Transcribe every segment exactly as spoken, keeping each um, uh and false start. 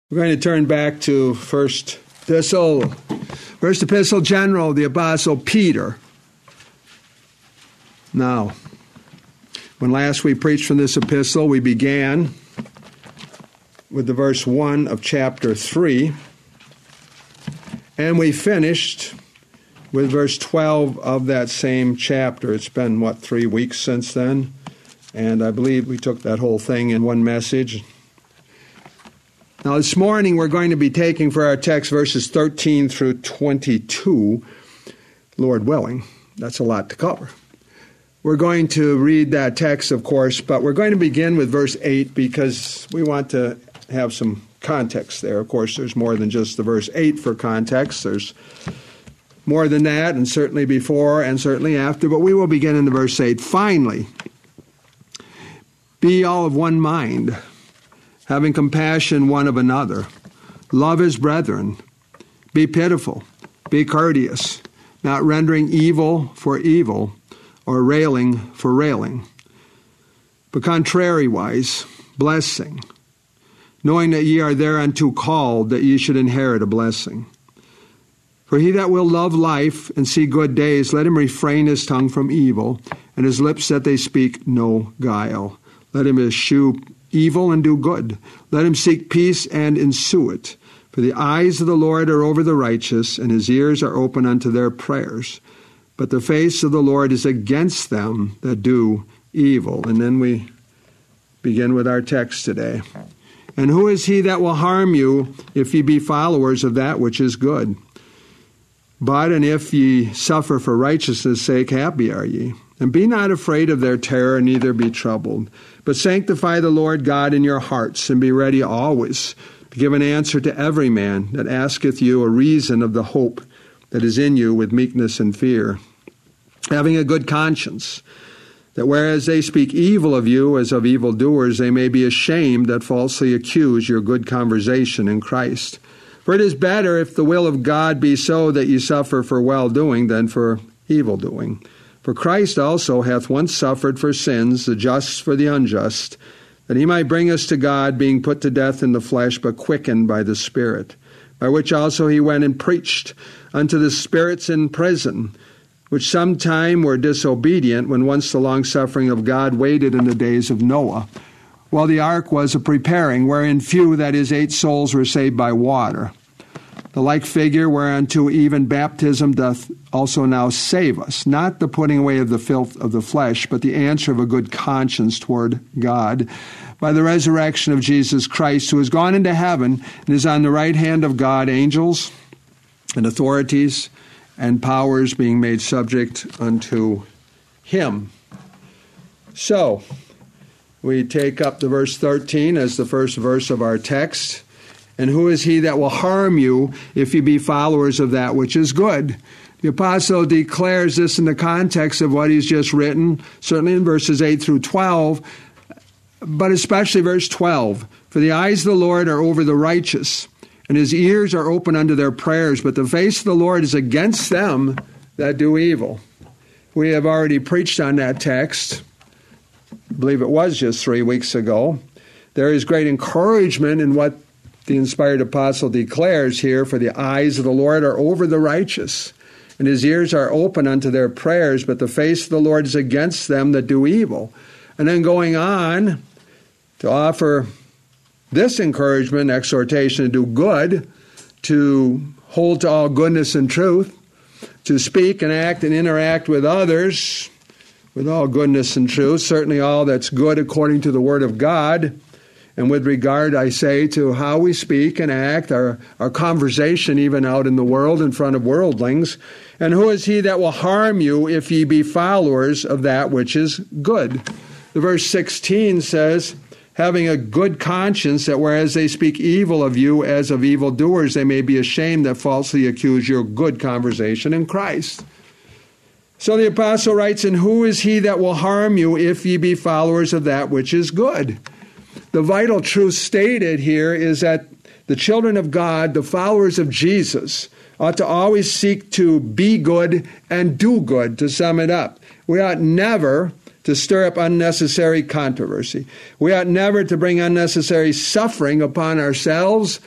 We're going to turn back to First Epistle, First Epistle General, the Apostle Peter. Now, when last we preached from this epistle, we began with the verse one of chapter three, and we finished with verse twelve of that same chapter. It's been, what, three weeks since then? And I believe we took that whole thing in one message. Now, this morning we're going to be taking for our text verses thirteen through twenty-two, Lord willing. That's a lot to cover. We're going to read that text, of course, but we're going to begin with verse eight because we want to have some context there. Of course, there's more than just the verse eight for context. There's more than that, and certainly before and certainly after, but we will begin in the verse eight. Finally, be all of one mind, having compassion one of another. Love as brethren. Be pitiful. Be courteous, not rendering evil for evil, or railing for railing, but contrariwise, blessing, knowing that ye are thereunto called, that ye should inherit a blessing. For he that will love life and see good days, let him refrain his tongue from evil, and his lips that they speak no guile. Let him eschew evil and do good. Let him seek peace and ensue it. For the eyes of the Lord are over the righteous, and his ears are open unto their prayers. But the face of the Lord is against them that do evil. And then we begin with our text today. And who is he that will harm you if ye be followers of that which is good? But and if ye suffer for righteousness' sake, happy are ye. And be not afraid of their terror, neither be troubled. But sanctify the Lord God in your hearts, and be ready always to give an answer to every man that asketh you a reason of the hope that is in you with meekness and fear, having a good conscience, that whereas they speak evil of you as of evildoers, they may be ashamed that falsely accuse your good conversation in Christ. For it is better, if the will of God be so, that ye suffer for well-doing than for evil-doing. For Christ also hath once suffered for sins, the just for the unjust, that he might bring us to God, being put to death in the flesh, but quickened by the Spirit, by which also he went and preached unto the spirits in prison, which sometime were disobedient, when once the longsuffering of God waited in the days of Noah, while the ark was a preparing, wherein few, that is, eight souls, were saved by water. The like figure whereunto even baptism doth also now save us, not the putting away of the filth of the flesh, but the answer of a good conscience toward God, by the resurrection of Jesus Christ, who is gone into heaven and is on the right hand of God, angels and authorities and powers being made subject unto him. So, we take up the verse thirteen as the first verse of our text. And who is he that will harm you if ye be followers of that which is good? The apostle declares this in the context of what he's just written, certainly in verses eight through twelve, but especially verse twelve. For the eyes of the Lord are over the righteous, and his ears are open unto their prayers, but the face of the Lord is against them that do evil. We have already preached on that text. I believe it was just three weeks ago. There is great encouragement in what the inspired apostle declares here. For the eyes of the Lord are over the righteous, and his ears are open unto their prayers, but the face of the Lord is against them that do evil. And then going on to offer this encouragement, exhortation to do good, to hold to all goodness and truth, to speak and act and interact with others with all goodness and truth, certainly all that's good according to the Word of God. And with regard, I say, to how we speak and act, our, our conversation even out in the world in front of worldlings. And who is he that will harm you if ye be followers of that which is good? The verse sixteen says, having a good conscience, that whereas they speak evil of you as of evildoers, they may be ashamed that falsely accuse your good conversation in Christ. So the apostle writes, and who is he that will harm you if ye be followers of that which is good? The vital truth stated here is that the children of God, the followers of Jesus, ought to always seek to be good and do good, to sum it up. We ought never to stir up unnecessary controversy. We ought never to bring unnecessary suffering upon ourselves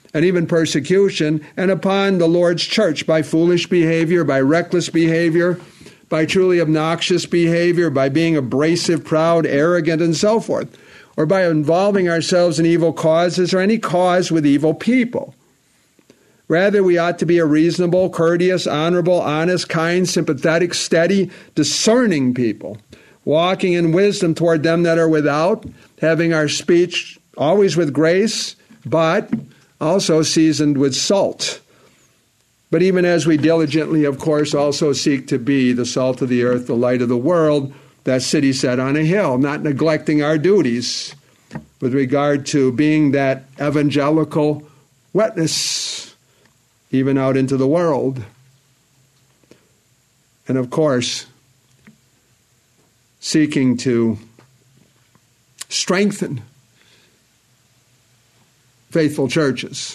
and even persecution, and upon the Lord's church by foolish behavior, by reckless behavior, by truly obnoxious behavior, by being abrasive, proud, arrogant, and so forth, or by involving ourselves in evil causes or any cause with evil people. Rather, we ought to be a reasonable, courteous, honorable, honest, kind, sympathetic, steady, discerning people, walking in wisdom toward them that are without, having our speech always with grace, but also seasoned with salt. But even as we diligently, of course, also seek to be the salt of the earth, the light of the world, that city set on a hill, not neglecting our duties with regard to being that evangelical witness, even out into the world. And of course, seeking to strengthen faithful churches.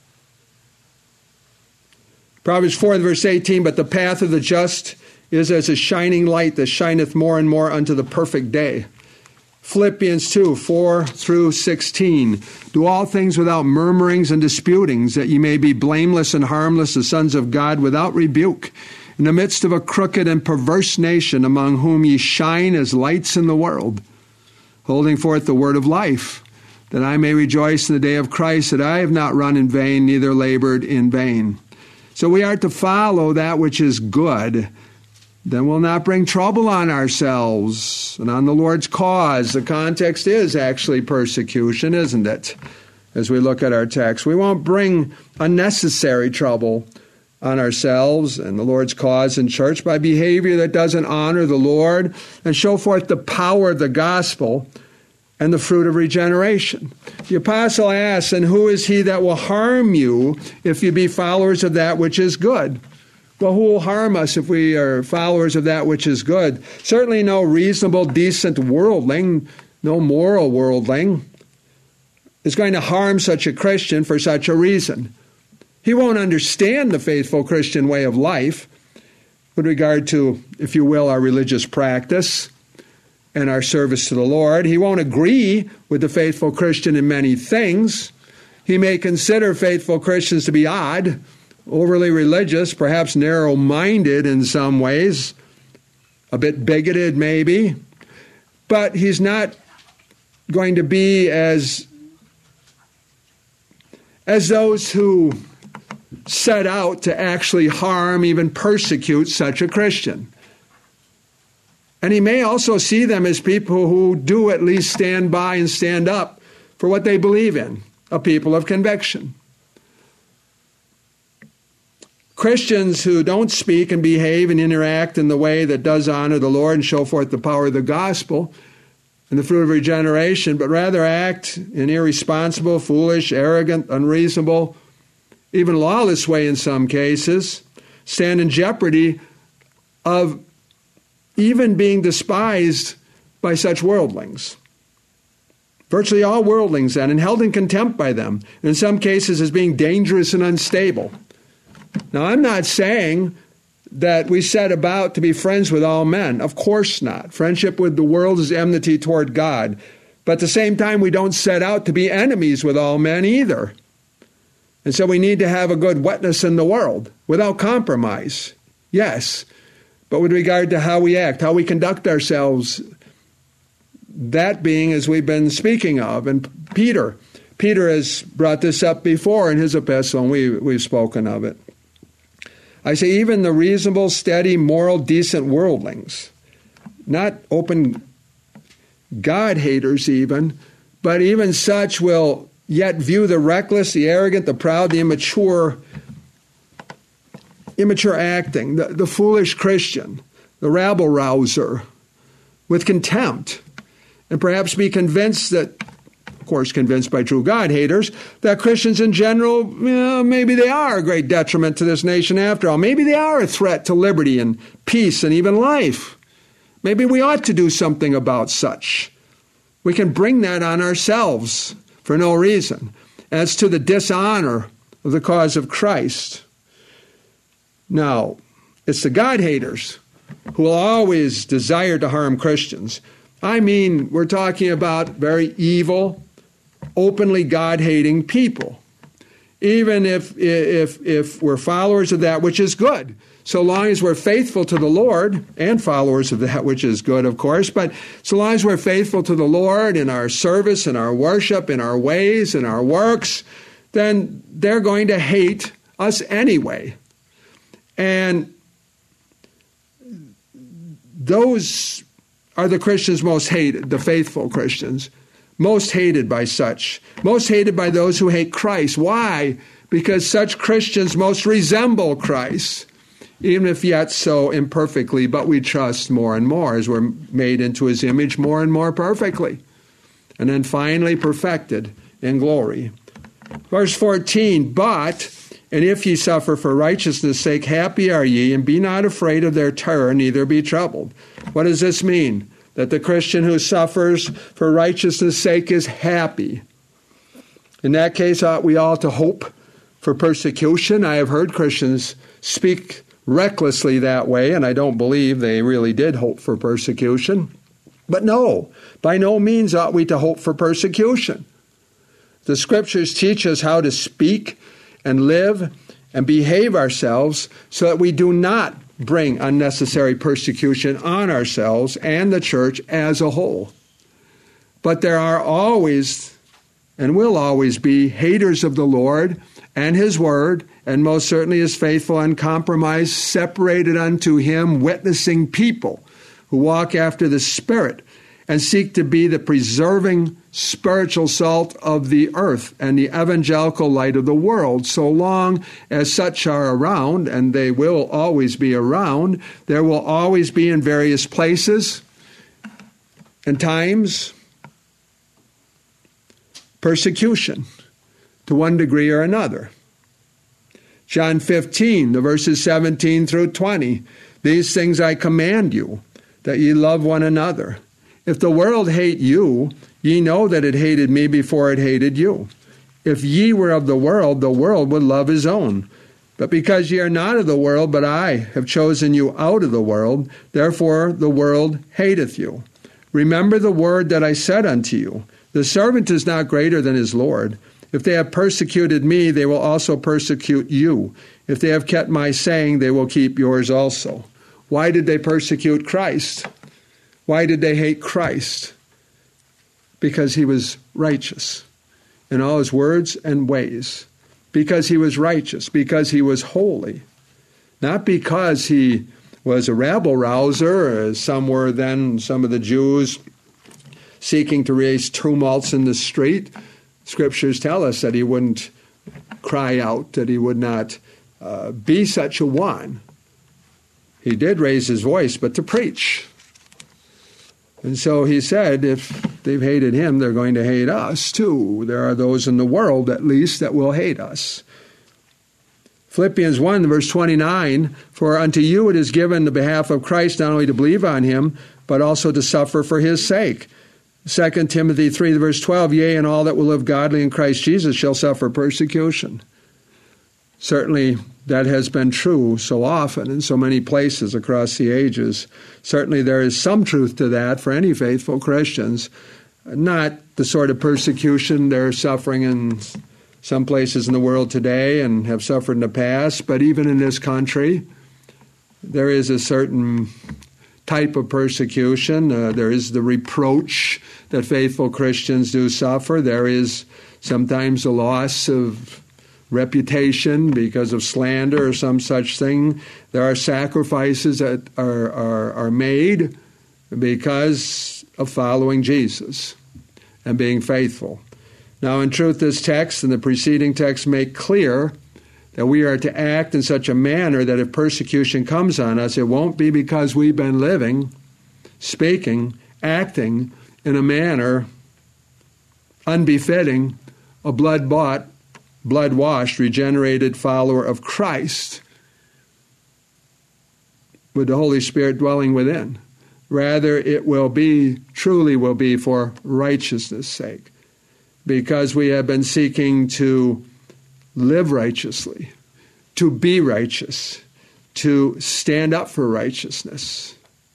Proverbs four, verse eighteen, but the path of the just is as a shining light that shineth more and more unto the perfect day. Philippians two, four through sixteen. Do all things without murmurings and disputings, that ye may be blameless and harmless, the sons of God, without rebuke, in the midst of a crooked and perverse nation, among whom ye shine as lights in the world, holding forth the word of life, that I may rejoice in the day of Christ, that I have not run in vain, neither labored in vain. So we are to follow that which is good. Then we'll not bring trouble on ourselves and on the Lord's cause. The context is actually persecution, isn't it? As we look at our text, we won't bring unnecessary trouble on ourselves and the Lord's cause in church by behavior that doesn't honor the Lord and show forth the power of the gospel and the fruit of regeneration. The apostle asks, and who is he that will harm you if you be followers of that which is good? Well, who will harm us if we are followers of that which is good? Certainly no reasonable, decent worldling, no moral worldling is going to harm such a Christian for such a reason. He won't understand the faithful Christian way of life with regard to, if you will, our religious practice and our service to the Lord. He won't agree with the faithful Christian in many things. He may consider faithful Christians to be odd, overly religious, perhaps narrow-minded in some ways, a bit bigoted maybe, but he's not going to be as, as those who set out to actually harm, even persecute such a Christian. And he may also see them as people who do at least stand by and stand up for what they believe in, a people of conviction. Christians who don't speak and behave and interact in the way that does honor the Lord and show forth the power of the gospel and the fruit of regeneration, but rather act in irresponsible, foolish, arrogant, unreasonable, even lawless way in some cases, stand in jeopardy of even being despised by such worldlings. Virtually all worldlings then, and held in contempt by them, and in some cases as being dangerous and unstable. Now, I'm not saying that we set about to be friends with all men. Of course not. Friendship with the world is enmity toward God. But at the same time, we don't set out to be enemies with all men either. And so we need to have a good witness in the world without compromise. Yes. But with regard to how we act, how we conduct ourselves, that being as we've been speaking of. And Peter, Peter has brought this up before in his epistle, and we, we've spoken of it. I say even the reasonable, steady, moral, decent worldlings, not open God-haters even, but even such will yet view the reckless, the arrogant, the proud, the immature, immature acting, the, the foolish Christian, the rabble-rouser, with contempt, and perhaps be convinced that, of course convinced by true God-haters, that Christians in general, well, maybe they are a great detriment to this nation after all. Maybe they are a threat to liberty and peace and even life. Maybe we ought to do something about such. We can bring that on ourselves for no reason, as to the dishonor of the cause of Christ. Now, it's the God-haters who will always desire to harm Christians. I mean, we're talking about very evil, openly God-hating people. even if, if, if we're followers of that which is good. So long as we're faithful to the Lord, and followers of that which is good, of course, but so long as we're faithful to the Lord in our service, in our worship, in our ways, in our works, then they're going to hate us anyway. And those are the Christians most hated, the faithful Christians, most hated by such, most hated by those who hate Christ. Why? Because such Christians most resemble Christ, even if yet so imperfectly, but we trust more and more as we're made into his image more and more perfectly, and then finally perfected in glory. Verse fourteen, but, and if ye suffer for righteousness' sake, happy are ye, and be not afraid of their terror, neither be troubled. What does this mean? That the Christian who suffers for righteousness' sake is happy. In that case, ought we all to hope for persecution? I have heard Christians speak recklessly that way, and I don't believe they really did hope for persecution. But no, by no means ought we to hope for persecution. The Scriptures teach us how to speak and live and behave ourselves so that we do not bring unnecessary persecution on ourselves and the church as a whole. But there are always and will always be haters of the Lord and his word, and most certainly his faithful, uncompromised, separated unto him, witnessing people who walk after the Spirit and seek to be the preserving spiritual salt of the earth and the evangelical light of the world. So long as such are around, and they will always be around, there will always be in various places and times persecution to one degree or another. John fifteen, the verses seventeen through twenty, these things I command you, that ye love one another. If the world hate you, ye know that it hated me before it hated you. If ye were of the world, the world would love his own. But because ye are not of the world, but I have chosen you out of the world, therefore the world hateth you. Remember the word that I said unto you, the servant is not greater than his Lord. If they have persecuted me, they will also persecute you. If they have kept my saying, they will keep yours also. Why did they persecute Christ? Why did they hate Christ? Because he was righteous in all his words and ways. Because he was righteous. Because he was holy. Not because he was a rabble-rouser, as some were then, some of the Jews seeking to raise tumults in the street. Scriptures tell us that he wouldn't cry out, that he would not uh, be such a one. He did raise his voice, but to preach. And so he said, if they've hated him, they're going to hate us too. There are those in the world, at least, that will hate us. Philippians one, verse twenty-nine, for unto you it is given the behalf of Christ not only to believe on him, but also to suffer for his sake. Second Timothy three, verse twelve, yea, and all that will live godly in Christ Jesus shall suffer persecution. Certainly, that has been true so often in so many places across the ages. Certainly, there is some truth to that for any faithful Christians. Not the sort of persecution they're suffering in some places in the world today and have suffered in the past, but even in this country, there is a certain type of persecution. Uh, there is the reproach that faithful Christians do suffer. There is sometimes a loss of reputation because of slander or some such thing. There are sacrifices that are, are, are made because of following Jesus and being faithful. Now, in truth, this text and the preceding text make clear that we are to act in such a manner that if persecution comes on us, it won't be because we've been living, speaking, acting in a manner unbefitting a blood-bought, blood-washed, regenerated follower of Christ with the Holy Spirit dwelling within. Rather, it will be, truly will be for righteousness' sake, because we have been seeking to live righteously, to be righteous, to stand up for righteousness.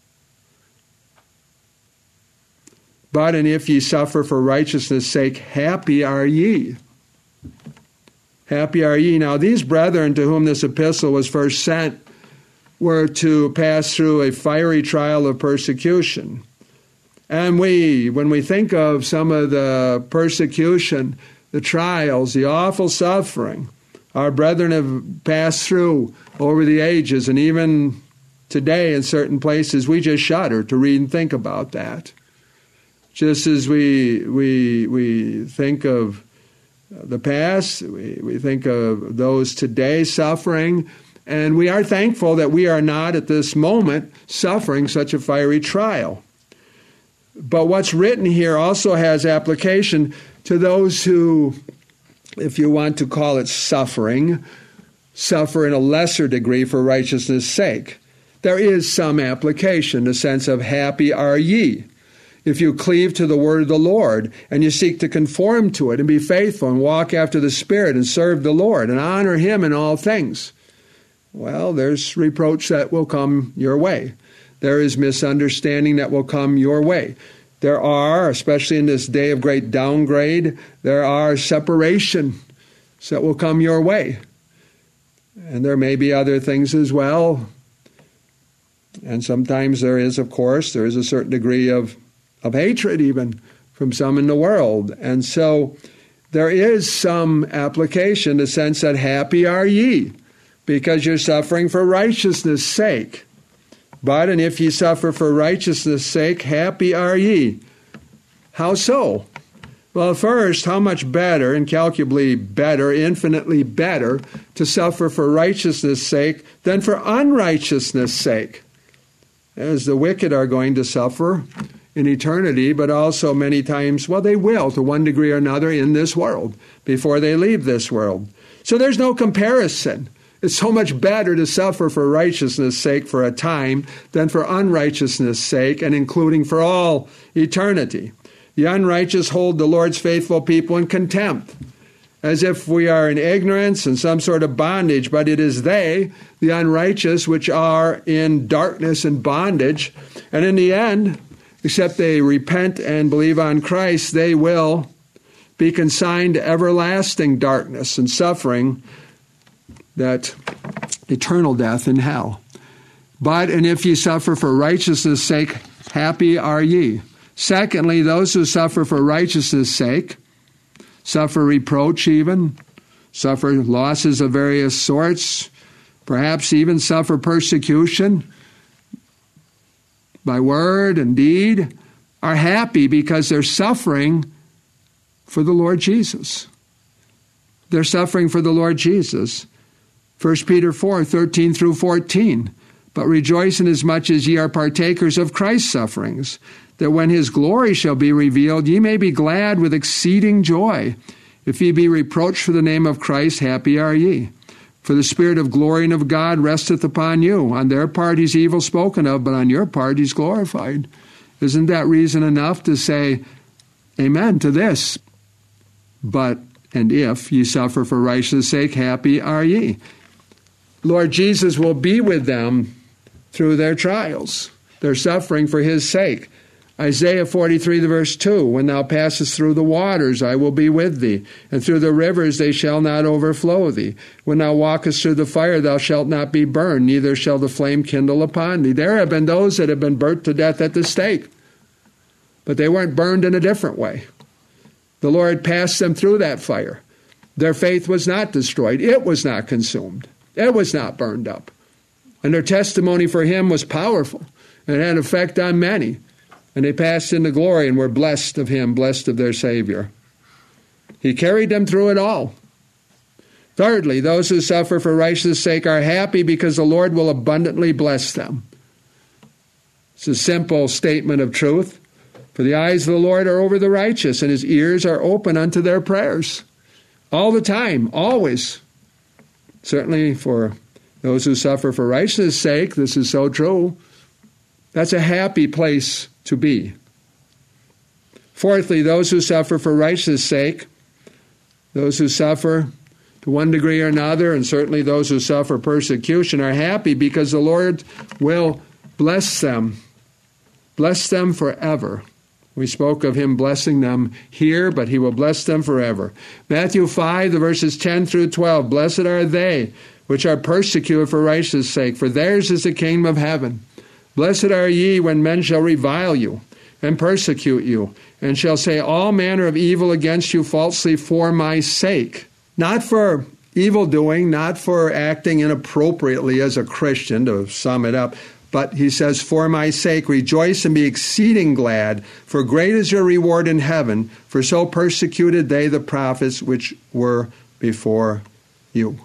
But, and if ye suffer for righteousness' sake, happy are ye. Happy are ye. Now these brethren to whom this epistle was first sent were to pass through a fiery trial of persecution. And we, when we think of some of the persecution, the trials, the awful suffering our brethren have passed through over the ages, and even today in certain places, we just shudder to read and think about that. Just as we we we think of the past, we, we think of those today suffering, and we are thankful that we are not at this moment suffering such a fiery trial. But what's written here also has application to those who, if you want to call it suffering, suffer in a lesser degree for righteousness' sake. There is some application, the sense of happy are ye, if you cleave to the word of the Lord and you seek to conform to it and be faithful and walk after the Spirit and serve the Lord and honor Him in all things. Well, there's reproach that will come your way. There is misunderstanding that will come your way. There are, especially in this day of great downgrade, there are separations that will come your way. And there may be other things as well. And sometimes there is, of course, there is a certain degree of, of hatred even from some in the world. And so there is some application, the sense that happy are ye, because you're suffering for righteousness' sake. But, and if ye suffer for righteousness' sake, happy are ye. How so? Well, first, how much better, incalculably better, infinitely better, to suffer for righteousness' sake than for unrighteousness' sake. As the wicked are going to suffer in eternity, but also many times, well, they will to one degree or another in this world before they leave this world. So there's no comparison. It's so much better to suffer for righteousness' sake for a time than for unrighteousness' sake, and including for all eternity. The unrighteous hold the Lord's faithful people in contempt, as if we are in ignorance and some sort of bondage, but it is they, the unrighteous, which are in darkness and bondage. And in the end, except they repent and believe on Christ, they will be consigned to everlasting darkness and suffering, that eternal death in hell. But, and if ye suffer for righteousness' sake, happy are ye. Secondly, those who suffer for righteousness' sake, suffer reproach even, suffer losses of various sorts, perhaps even suffer persecution by word and deed, are happy because they're suffering for the Lord Jesus. They're suffering for the Lord Jesus. First Peter four, thirteen through fourteen. But rejoice inasmuch as ye are partakers of Christ's sufferings, that when his glory shall be revealed, ye may be glad with exceeding joy. If ye be reproached for the name of Christ, happy are ye. For the Spirit of glory and of God resteth upon you. On their part he's evil spoken of, but on your part he's glorified. Isn't that reason enough to say amen to this? But, and if ye suffer for righteousness' sake, happy are ye. Lord Jesus will be with them through their trials. They're suffering for his sake. Isaiah forty-three, verse two, when thou passest through the waters, I will be with thee, and through the rivers they shall not overflow thee. When thou walkest through the fire, thou shalt not be burned, neither shall the flame kindle upon thee. There have been those that have been burnt to death at the stake, but they weren't burned in a different way. The Lord passed them through that fire. Their faith was not destroyed. It was not consumed. It was not burned up. And their testimony for him was powerful and had effect on many. And they passed into glory and were blessed of him, blessed of their Savior. He carried them through it all. Thirdly, those who suffer for righteousness' sake are happy because the Lord will abundantly bless them. It's a simple statement of truth. For the eyes of the Lord are over the righteous, and his ears are open unto their prayers. All the time, always. Certainly for those who suffer for righteousness' sake, this is so true. That's a happy place to be. Fourthly, those who suffer for righteousness' sake, those who suffer to one degree or another, and certainly those who suffer persecution, are happy because the Lord will bless them, bless them forever. We spoke of him blessing them here, but he will bless them forever. Matthew five, the verses ten through twelve. Blessed are they which are persecuted for righteousness' sake, for theirs is the kingdom of heaven. Blessed are ye when men shall revile you and persecute you, and shall say all manner of evil against you falsely for my sake. Not for evildoing, not for acting inappropriately as a Christian, to sum it up, but he says, for my sake, rejoice and be exceeding glad, for great is your reward in heaven, for so persecuted they the prophets which were before you.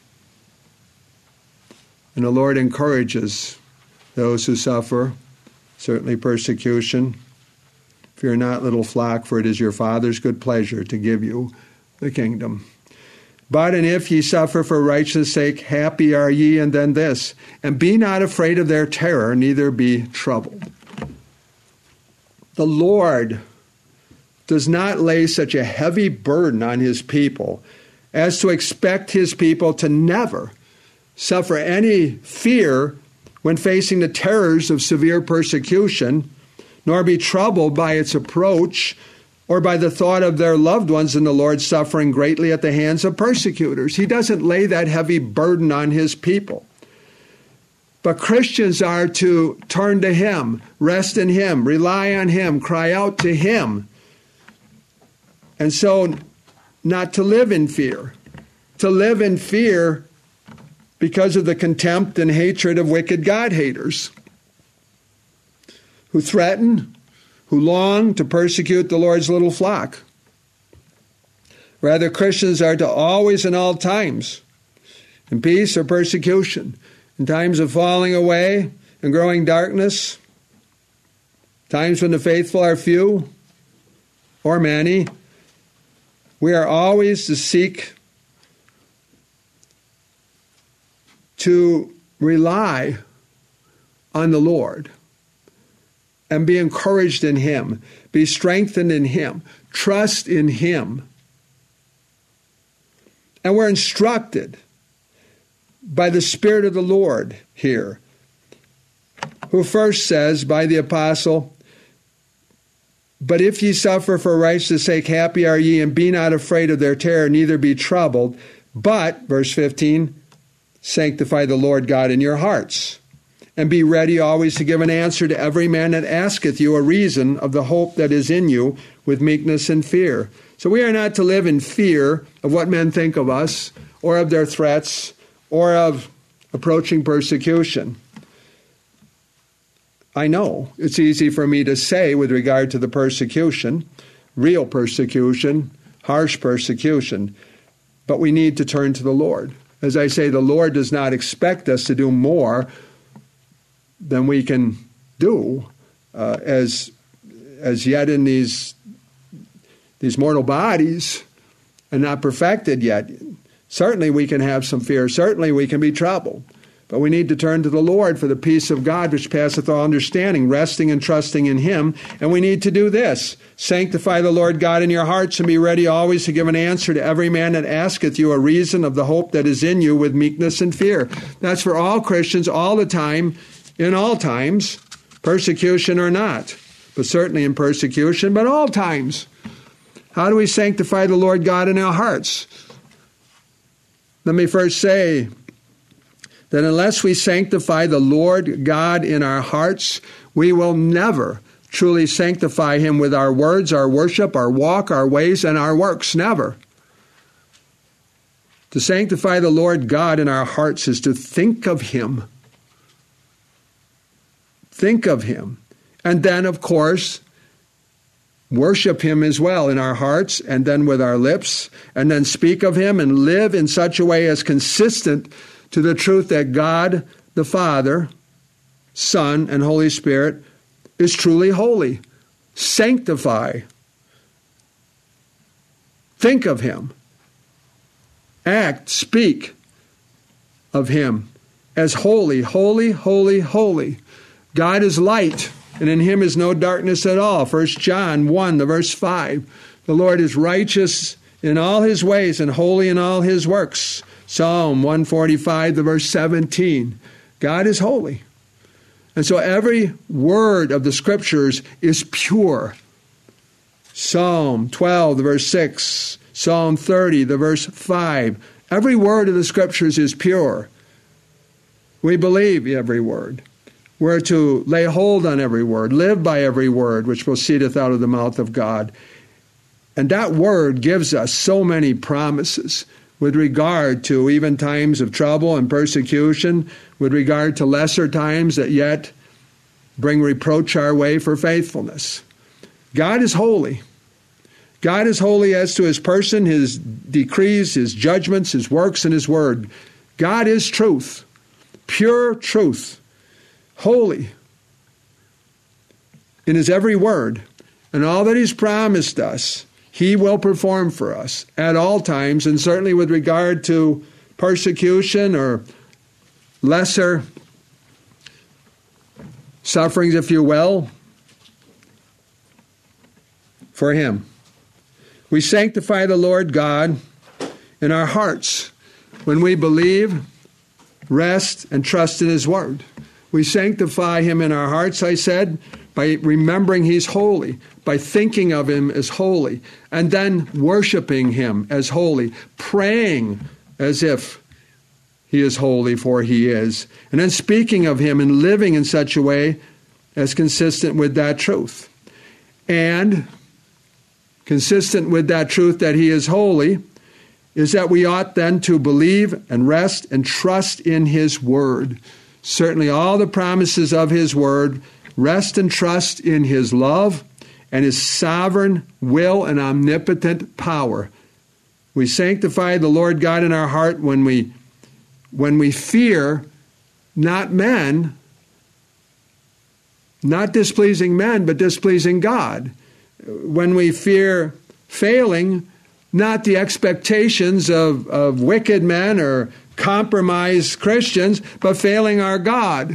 And the Lord encourages those who suffer, certainly persecution. Fear not, little flock, for it is your Father's good pleasure to give you the kingdom. But and if ye suffer for righteousness' sake, happy are ye, and then this, and be not afraid of their terror, neither be troubled. The Lord does not lay such a heavy burden on his people as to expect his people to never suffer any fear when facing the terrors of severe persecution, nor be troubled by its approach, or by the thought of their loved ones in the Lord suffering greatly at the hands of persecutors. He doesn't lay that heavy burden on his people. But Christians are to turn to him, rest in him, rely on him, cry out to him. And so not to live in fear. To live in fear because of the contempt and hatred of wicked God-haters who threaten, who long to persecute the Lord's little flock. Rather, Christians are to always and all times, in peace or persecution, in times of falling away and growing darkness, times when the faithful are few or many, we are always to seek to rely on the Lord and be encouraged in him, be strengthened in him, trust in him. And we're instructed by the Spirit of the Lord here, who first says by the apostle, but if ye suffer for righteousness' sake, happy are ye, and be not afraid of their terror, neither be troubled, but, verse fifteen, sanctify the Lord God in your hearts. And be ready always to give an answer to every man that asketh you a reason of the hope that is in you with meekness and fear. So we are not to live in fear of what men think of us, or of their threats, or of approaching persecution. I know it's easy for me to say with regard to the persecution, real persecution, harsh persecution, but we need to turn to the Lord. As I say, the Lord does not expect us to do more than we can do uh, as as yet in these these mortal bodies and not perfected yet. Certainly we can have some fear. Certainly we can be troubled. But we need to turn to the Lord for the peace of God which passeth all understanding, resting and trusting in him. And we need to do this. Sanctify the Lord God in your hearts, and be ready always to give an answer to every man that asketh you a reason of the hope that is in you with meekness and fear. That's for all Christians all the time, in all times, persecution or not, but certainly in persecution, but all times. How do we sanctify the Lord God in our hearts? Let me first say that unless we sanctify the Lord God in our hearts, we will never truly sanctify him with our words, our worship, our walk, our ways, and our works. Never. To sanctify the Lord God in our hearts is to think of him. Think of him. And then, of course, worship him as well in our hearts, and then with our lips, and then speak of him and live in such a way as consistent to the truth that God the Father, Son, and Holy Spirit is truly holy. Sanctify. Think of him. Act, speak of him as holy, holy, holy, holy. God is light, and in him is no darkness at all. First John one, the verse five. The Lord is righteous in all his ways and holy in all his works. Psalm one forty-five, the verse seventeen. God is holy. And so every word of the Scriptures is pure, Psalm twelve, the verse six, Psalm thirty, the verse five. Every word of the Scriptures is pure. We believe every word. We're to lay hold on every word, live by every word which proceedeth out of the mouth of God. And that word gives us so many promises with regard to even times of trouble and persecution, with regard to lesser times that yet bring reproach our way for faithfulness. God is holy. God is holy as to his person, his decrees, his judgments, his works, and his word. God is truth, pure truth, holy in his every word. And all that he's promised us, he will perform for us at all times, and certainly with regard to persecution or lesser sufferings, if you will, for him. We sanctify the Lord God in our hearts when we believe, rest, and trust in his word. We sanctify him in our hearts, I said, by remembering he's holy, by thinking of him as holy, and then worshiping him as holy, praying as if he is holy, for he is, and then speaking of him and living in such a way as consistent with that truth. And consistent with that truth that he is holy is that we ought then to believe and rest and trust in his word. Certainly all the promises of his word, rest and trust in his love and his sovereign will and omnipotent power. We sanctify the Lord God in our heart when we when we fear not men, not displeasing men, but displeasing God. When we fear failing, not the expectations of, of wicked men or compromised Christians, but failing our God.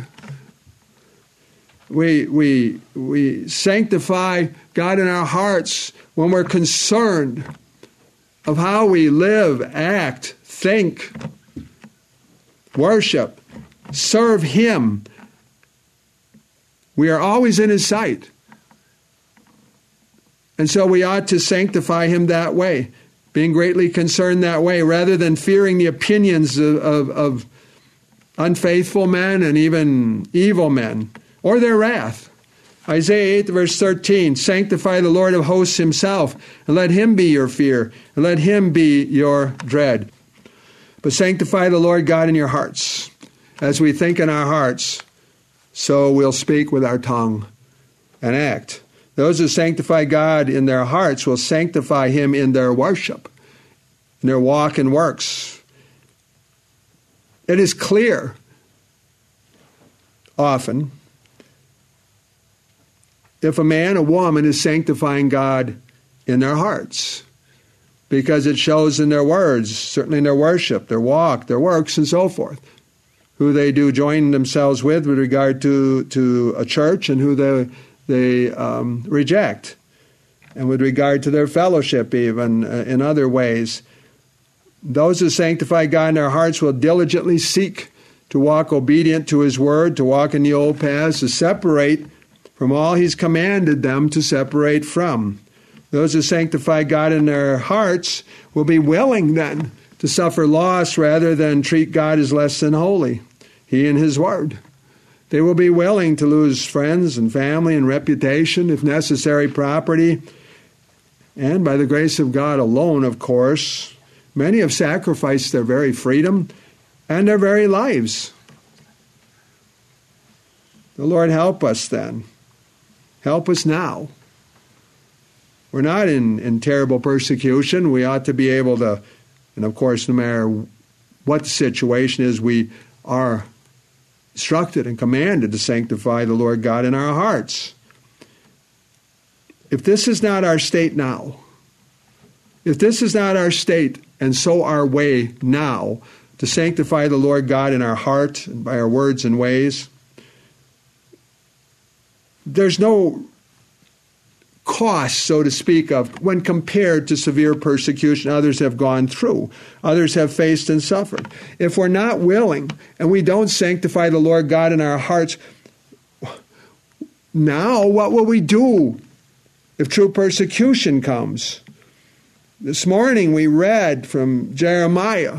We, we, we sanctify God in our hearts when we're concerned of how we live, act, think, worship, serve him. We are always in his sight. And so we ought to sanctify him that way, being greatly concerned that way, rather than fearing the opinions of, of, of unfaithful men and even evil men, or their wrath. Isaiah eight, verse thirteen, sanctify the Lord of hosts himself, and let him be your fear, and let him be your dread. But sanctify the Lord God in your hearts. As we think in our hearts, so we'll speak with our tongue and act. Those who sanctify God in their hearts will sanctify him in their worship, in their walk and works. It is clear often if a man or woman is sanctifying God in their hearts, because it shows in their words, certainly in their worship, their walk, their works, and so forth, who they do join themselves with with regard to, to a church and who they they um, reject, and with regard to their fellowship even uh, in other ways. Those who sanctify God in their hearts will diligently seek to walk obedient to his word, to walk in the old paths, to separate from all he's commanded them to separate from. Those who sanctify God in their hearts will be willing then to suffer loss rather than treat God as less than holy, he and his word. They will be willing to lose friends and family and reputation, if necessary, property. And by the grace of God alone, of course, many have sacrificed their very freedom and their very lives. The Lord help us then. Help us now. We're not in, in terrible persecution. We ought to be able to, and of course, no matter what the situation is, we are instructed and commanded to sanctify the Lord God in our hearts. If this is not our state now, if this is not our state and so our way now to sanctify the Lord God in our heart and by our words and ways, there's no cost, so to speak, of when compared to severe persecution others have gone through, others have faced and suffered. If we're not willing and we don't sanctify the Lord God in our hearts, now what will we do if true persecution comes. This morning we read from Jeremiah,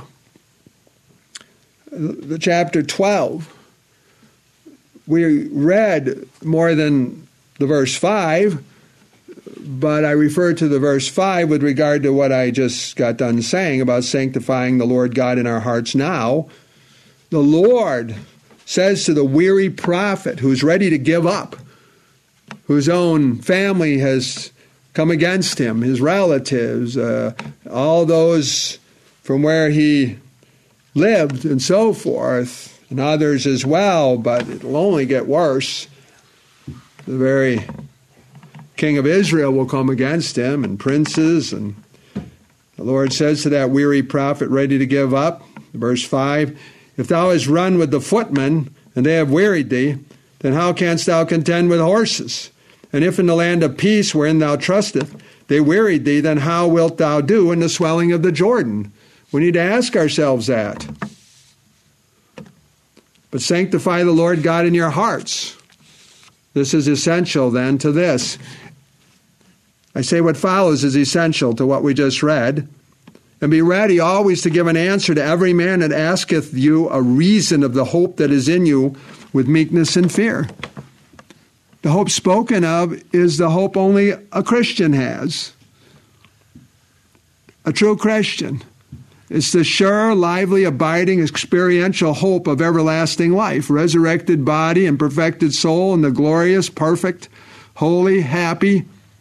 the chapter twelve. We read more than the verse five, but I refer to the verse five with regard to what I just got done saying about sanctifying the Lord God in our hearts now. The Lord says to the weary prophet who's ready to give up, whose own family has come against him, his relatives, uh, all those from where he lived and so forth, and others as well, but it'll only get worse. The very king of Israel will come against him, and princes, and the Lord says to that weary prophet ready to give up, verse five, if thou hast run with the footmen, and they have wearied thee, then how canst thou contend with horses? And if in the land of peace wherein thou trustest, they wearied thee, then how wilt thou do in the swelling of the Jordan? We need to ask ourselves that. But sanctify the Lord God in your hearts. This is essential then to this. I say what follows is essential to what we just read. And be ready always to give an answer to every man that asketh you a reason of the hope that is in you with meekness and fear. The hope spoken of is the hope only a Christian has. A true Christian. It's the sure, lively, abiding, experiential hope of everlasting life, resurrected body and perfected soul in the glorious, perfect, holy, happy,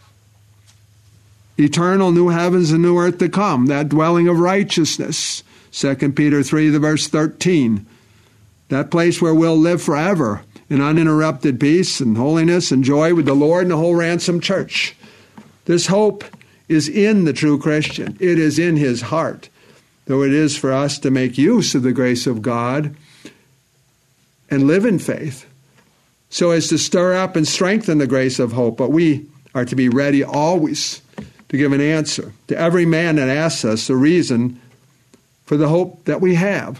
eternal new heavens and new earth to come, that dwelling of righteousness, Second Peter three, the verse thirteen, that place where we'll live forever in uninterrupted peace and holiness and joy with the Lord and the whole ransomed church. This hope is in the true Christian. It is in his heart, though it is for us to make use of the grace of God and live in faith so as to stir up and strengthen the grace of hope. But we are to be ready always to give an answer to every man that asks us the reason for the hope that we have.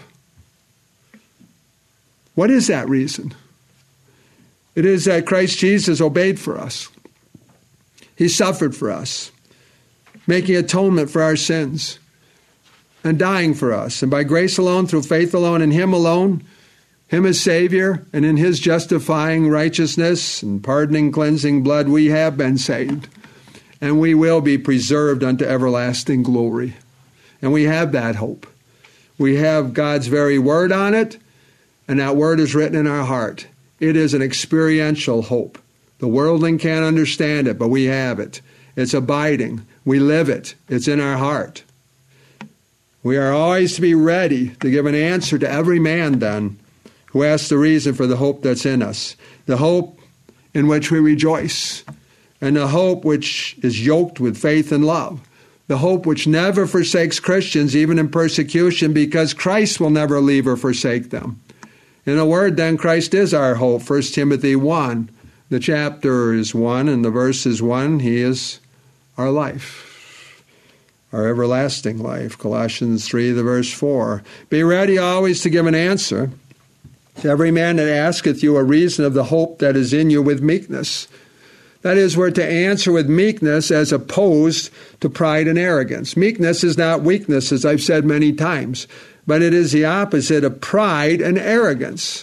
What is that reason? It is that Christ Jesus obeyed for us. He suffered for us, making atonement for our sins and dying for us. And by grace alone, through faith alone, in him alone, him as Savior, and in his justifying righteousness and pardoning, cleansing blood, we have been saved. And we will be preserved unto everlasting glory. And we have that hope. We have God's very word on it, and that word is written in our heart. It is an experiential hope. The worldling can't understand it, but we have it. It's abiding. We live it. It's in our heart. We are always to be ready to give an answer to every man, then, who asks the reason for the hope that's in us, the hope in which we rejoice, and the hope which is yoked with faith and love, the hope which never forsakes Christians, even in persecution, because Christ will never leave or forsake them. In a word, then, Christ is our hope. First Timothy one, the chapter is one, and the verse is one. He is our life, our everlasting life. Colossians three, the verse four. Be ready always to give an answer to every man that asketh you a reason of the hope that is in you with meekness. That is, we're to answer with meekness as opposed to pride and arrogance. Meekness is not weakness, as I've said many times, but it is the opposite of pride and arrogance.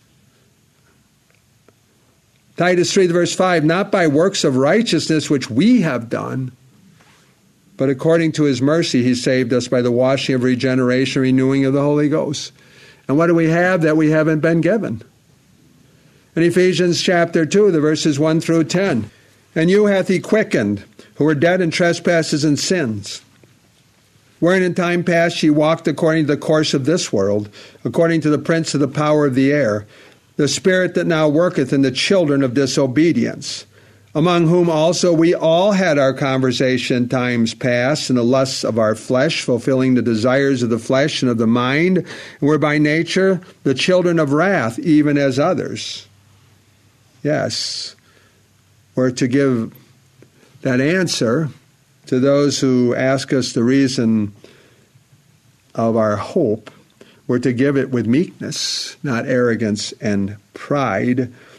Titus three, verse five, not by works of righteousness which we have done, but according to his mercy he saved us by the washing of regeneration, renewing of the Holy Ghost. And what do we have that we haven't been given? In Ephesians chapter two, the verses one through ten, and you hath he quickened, who were dead in trespasses and sins, wherein in time past ye walked according to the course of this world, according to the prince of the power of the air, the spirit that now worketh in the children of disobedience, among whom also we all had our conversation in times past in the lusts of our flesh, fulfilling the desires of the flesh and of the mind, and were by nature the children of wrath, even as others. Yes, we're to give that answer to those who ask us the reason of our hope. We're to give it with meekness, not arrogance and pride.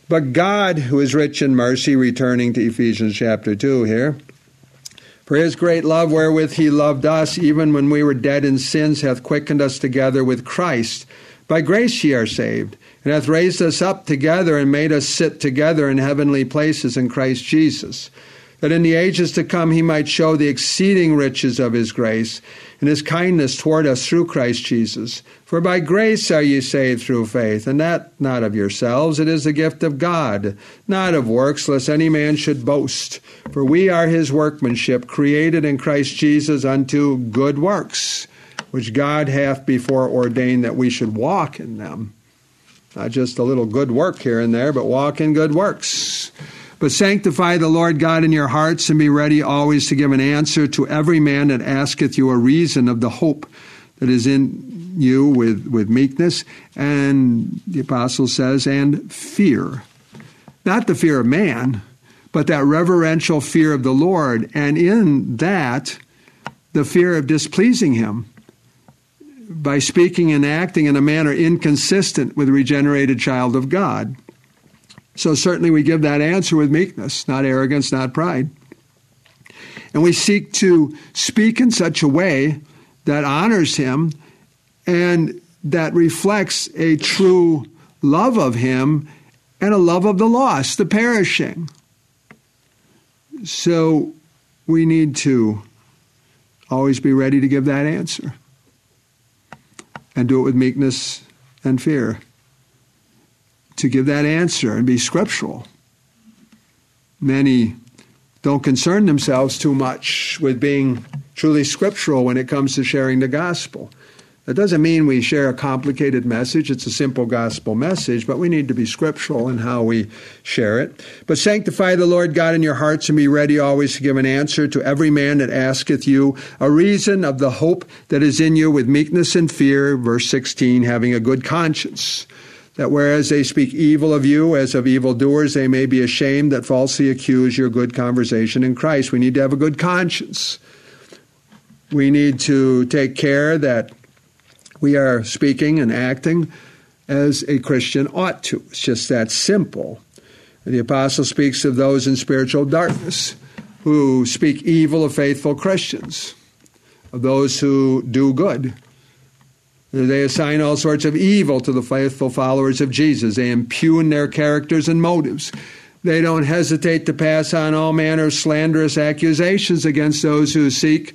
But God, who is rich in mercy, returning to Ephesians chapter two here, for his great love wherewith he loved us, even when we were dead in sins, hath quickened us together with Christ. By grace ye are saved, and hath raised us up together and made us sit together in heavenly places in Christ Jesus, that in the ages to come he might show the exceeding riches of his grace and his kindness toward us through Christ Jesus. For by grace are ye saved through faith, and that not of yourselves, it is the gift of God, not of works, lest any man should boast. For we are his workmanship, created in Christ Jesus unto good works, which God hath before ordained that we should walk in them. Not just a little good work here and there, but walk in good works. But sanctify the Lord God in your hearts, and be ready always to give an answer to every man that asketh you a reason of the hope that is in you with, with meekness. And the apostle says, and fear. Not the fear of man, but that reverential fear of the Lord. And in that, the fear of displeasing him by speaking and acting in a manner inconsistent with a regenerated child of God. So certainly we give that answer with meekness, not arrogance, not pride. And we seek to speak in such a way that honors him and that reflects a true love of him and a love of the lost, the perishing. So we need to always be ready to give that answer and do it with meekness and fear. To give that answer and be scriptural. Many don't concern themselves too much with being truly scriptural when it comes to sharing the gospel. That doesn't mean we share a complicated message. It's a simple gospel message, but we need to be scriptural in how we share it. But sanctify the Lord God in your hearts, and be ready always to give an answer to every man that asketh you a reason of the hope that is in you with meekness and fear. Verse sixteen, having a good conscience, that whereas they speak evil of you as of evildoers, they may be ashamed that falsely accuse your good conversation in Christ. We need to have a good conscience. We need to take care that we are speaking and acting as a Christian ought to. It's just that simple. The apostle speaks of those in spiritual darkness who speak evil of faithful Christians, of those who do good. They assign all sorts of evil to the faithful followers of Jesus. They impugn their characters and motives. They don't hesitate to pass on all manner of slanderous accusations against those who seek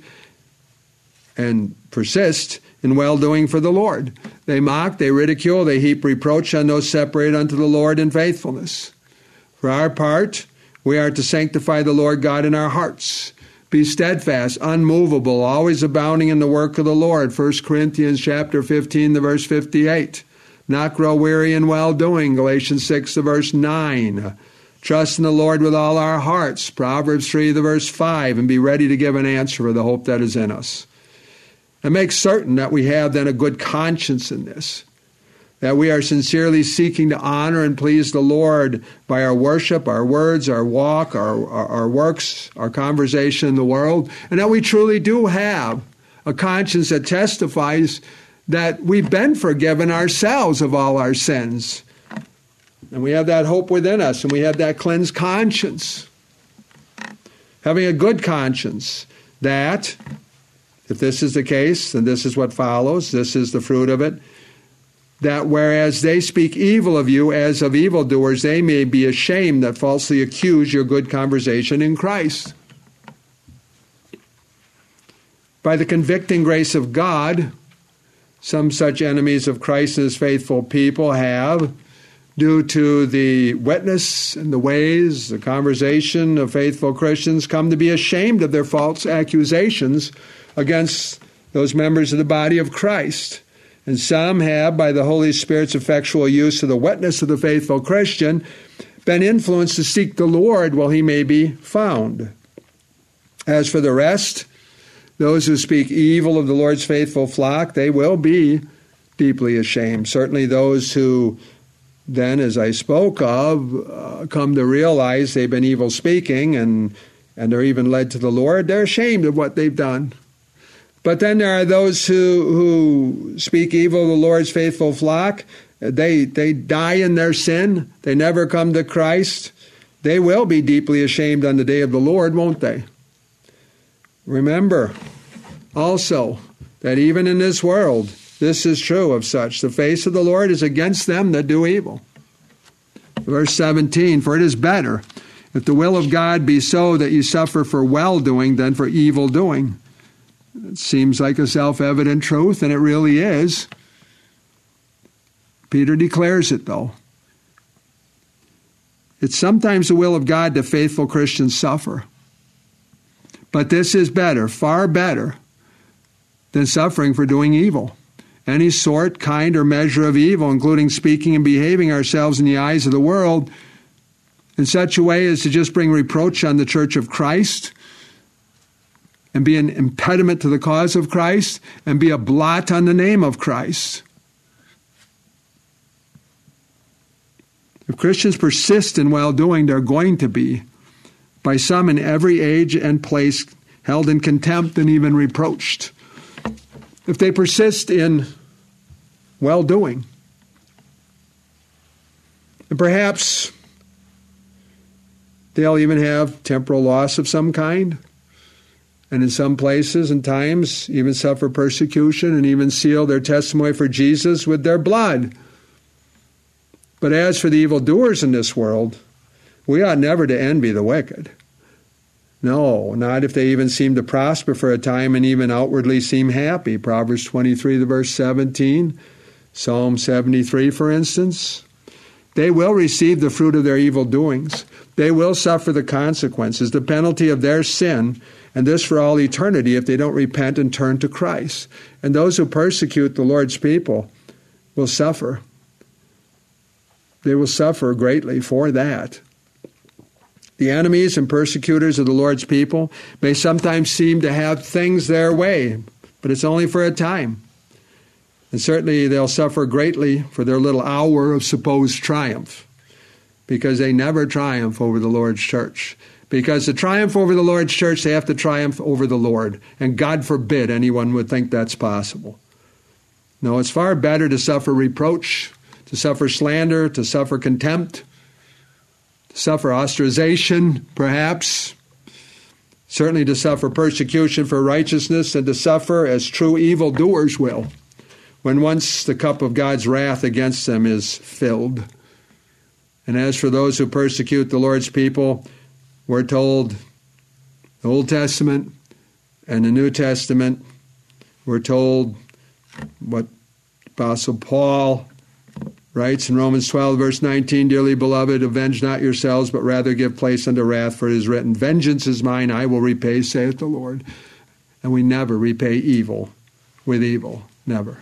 and persist in well-doing for the Lord. They mock, they ridicule, they heap reproach on those separated unto the Lord in faithfulness. For our part, we are to sanctify the Lord God in our hearts. Be steadfast, unmovable, always abounding in the work of the Lord. First Corinthians chapter fifteen, the verse fifty-eight. Not grow weary in well-doing. Galatians six, the verse nine. Trust in the Lord with all our hearts. Proverbs three, the verse five. And be ready to give an answer for the hope that is in us. And make certain that we have then a good conscience in this, that we are sincerely seeking to honor and please the Lord by our worship, our words, our walk, our, our, our works, our conversation in the world, and that we truly do have a conscience that testifies that we've been forgiven ourselves of all our sins. And we have that hope within us, and we have that cleansed conscience. Having a good conscience, that if this is the case, then this is what follows, this is the fruit of it, that whereas they speak evil of you as of evildoers, they may be ashamed that falsely accuse your good conversation in Christ. By the convicting grace of God, some such enemies of Christ and his faithful people have, due to the witness and the ways, the conversation of faithful Christians, come to be ashamed of their false accusations against those members of the body of Christ. And some have, by the Holy Spirit's effectual use of the witness of the faithful Christian, been influenced to seek the Lord while he may be found. As for the rest, those who speak evil of the Lord's faithful flock, they will be deeply ashamed. Certainly those who then, as I spoke of, uh, come to realize they've been evil speaking and, and they're even led to the Lord, they're ashamed of what they've done. But then there are those who, who speak evil of the Lord's faithful flock, they, they die in their sin, they never come to Christ, they will be deeply ashamed on the day of the Lord, won't they? Remember also that even in this world, this is true of such. The face of the Lord is against them that do evil. Verse seventeen, for it is better if the will of God be so that you suffer for well-doing than for evil-doing. It seems like a self-evident truth, and it really is. Peter declares it, though. It's sometimes the will of God that faithful Christians suffer. But this is better, far better, than suffering for doing evil. Any sort, kind, or measure of evil, including speaking and behaving ourselves in the eyes of the world in such a way as to just bring reproach on the church of Christ and be an impediment to the cause of Christ and be a blot on the name of Christ. If Christians persist in well-doing, they're going to be, by some in every age and place, held in contempt and even reproached. If they persist in well-doing, and perhaps they'll even have temporal loss of some kind, and in some places and times even suffer persecution and even seal their testimony for Jesus with their blood. But as for the evildoers in this world, we ought never to envy the wicked. No, not if they even seem to prosper for a time and even outwardly seem happy. Proverbs twenty-three, the verse seventeen, Psalm seventy-three, for instance. They will receive the fruit of their evil doings. They will suffer the consequences, the penalty of their sin, and this for all eternity if they don't repent and turn to Christ. And those who persecute the Lord's people will suffer. They will suffer greatly for that. The enemies and persecutors of the Lord's people may sometimes seem to have things their way, but it's only for a time. And certainly they'll suffer greatly for their little hour of supposed triumph, because they never triumph over the Lord's church. Because to triumph over the Lord's church, they have to triumph over the Lord. And God forbid anyone would think that's possible. No, it's far better to suffer reproach, to suffer slander, to suffer contempt, to suffer ostracization, perhaps, certainly to suffer persecution for righteousness, and to suffer as true evildoers will, when once the cup of God's wrath against them is filled. And as for those who persecute the Lord's people, we're told the Old Testament and the New Testament, we're told what Apostle Paul writes in Romans twelve, verse nineteen, dearly beloved, avenge not yourselves, but rather give place unto wrath, for it is written, vengeance is mine, I will repay, saith the Lord. And we never repay evil with evil, never.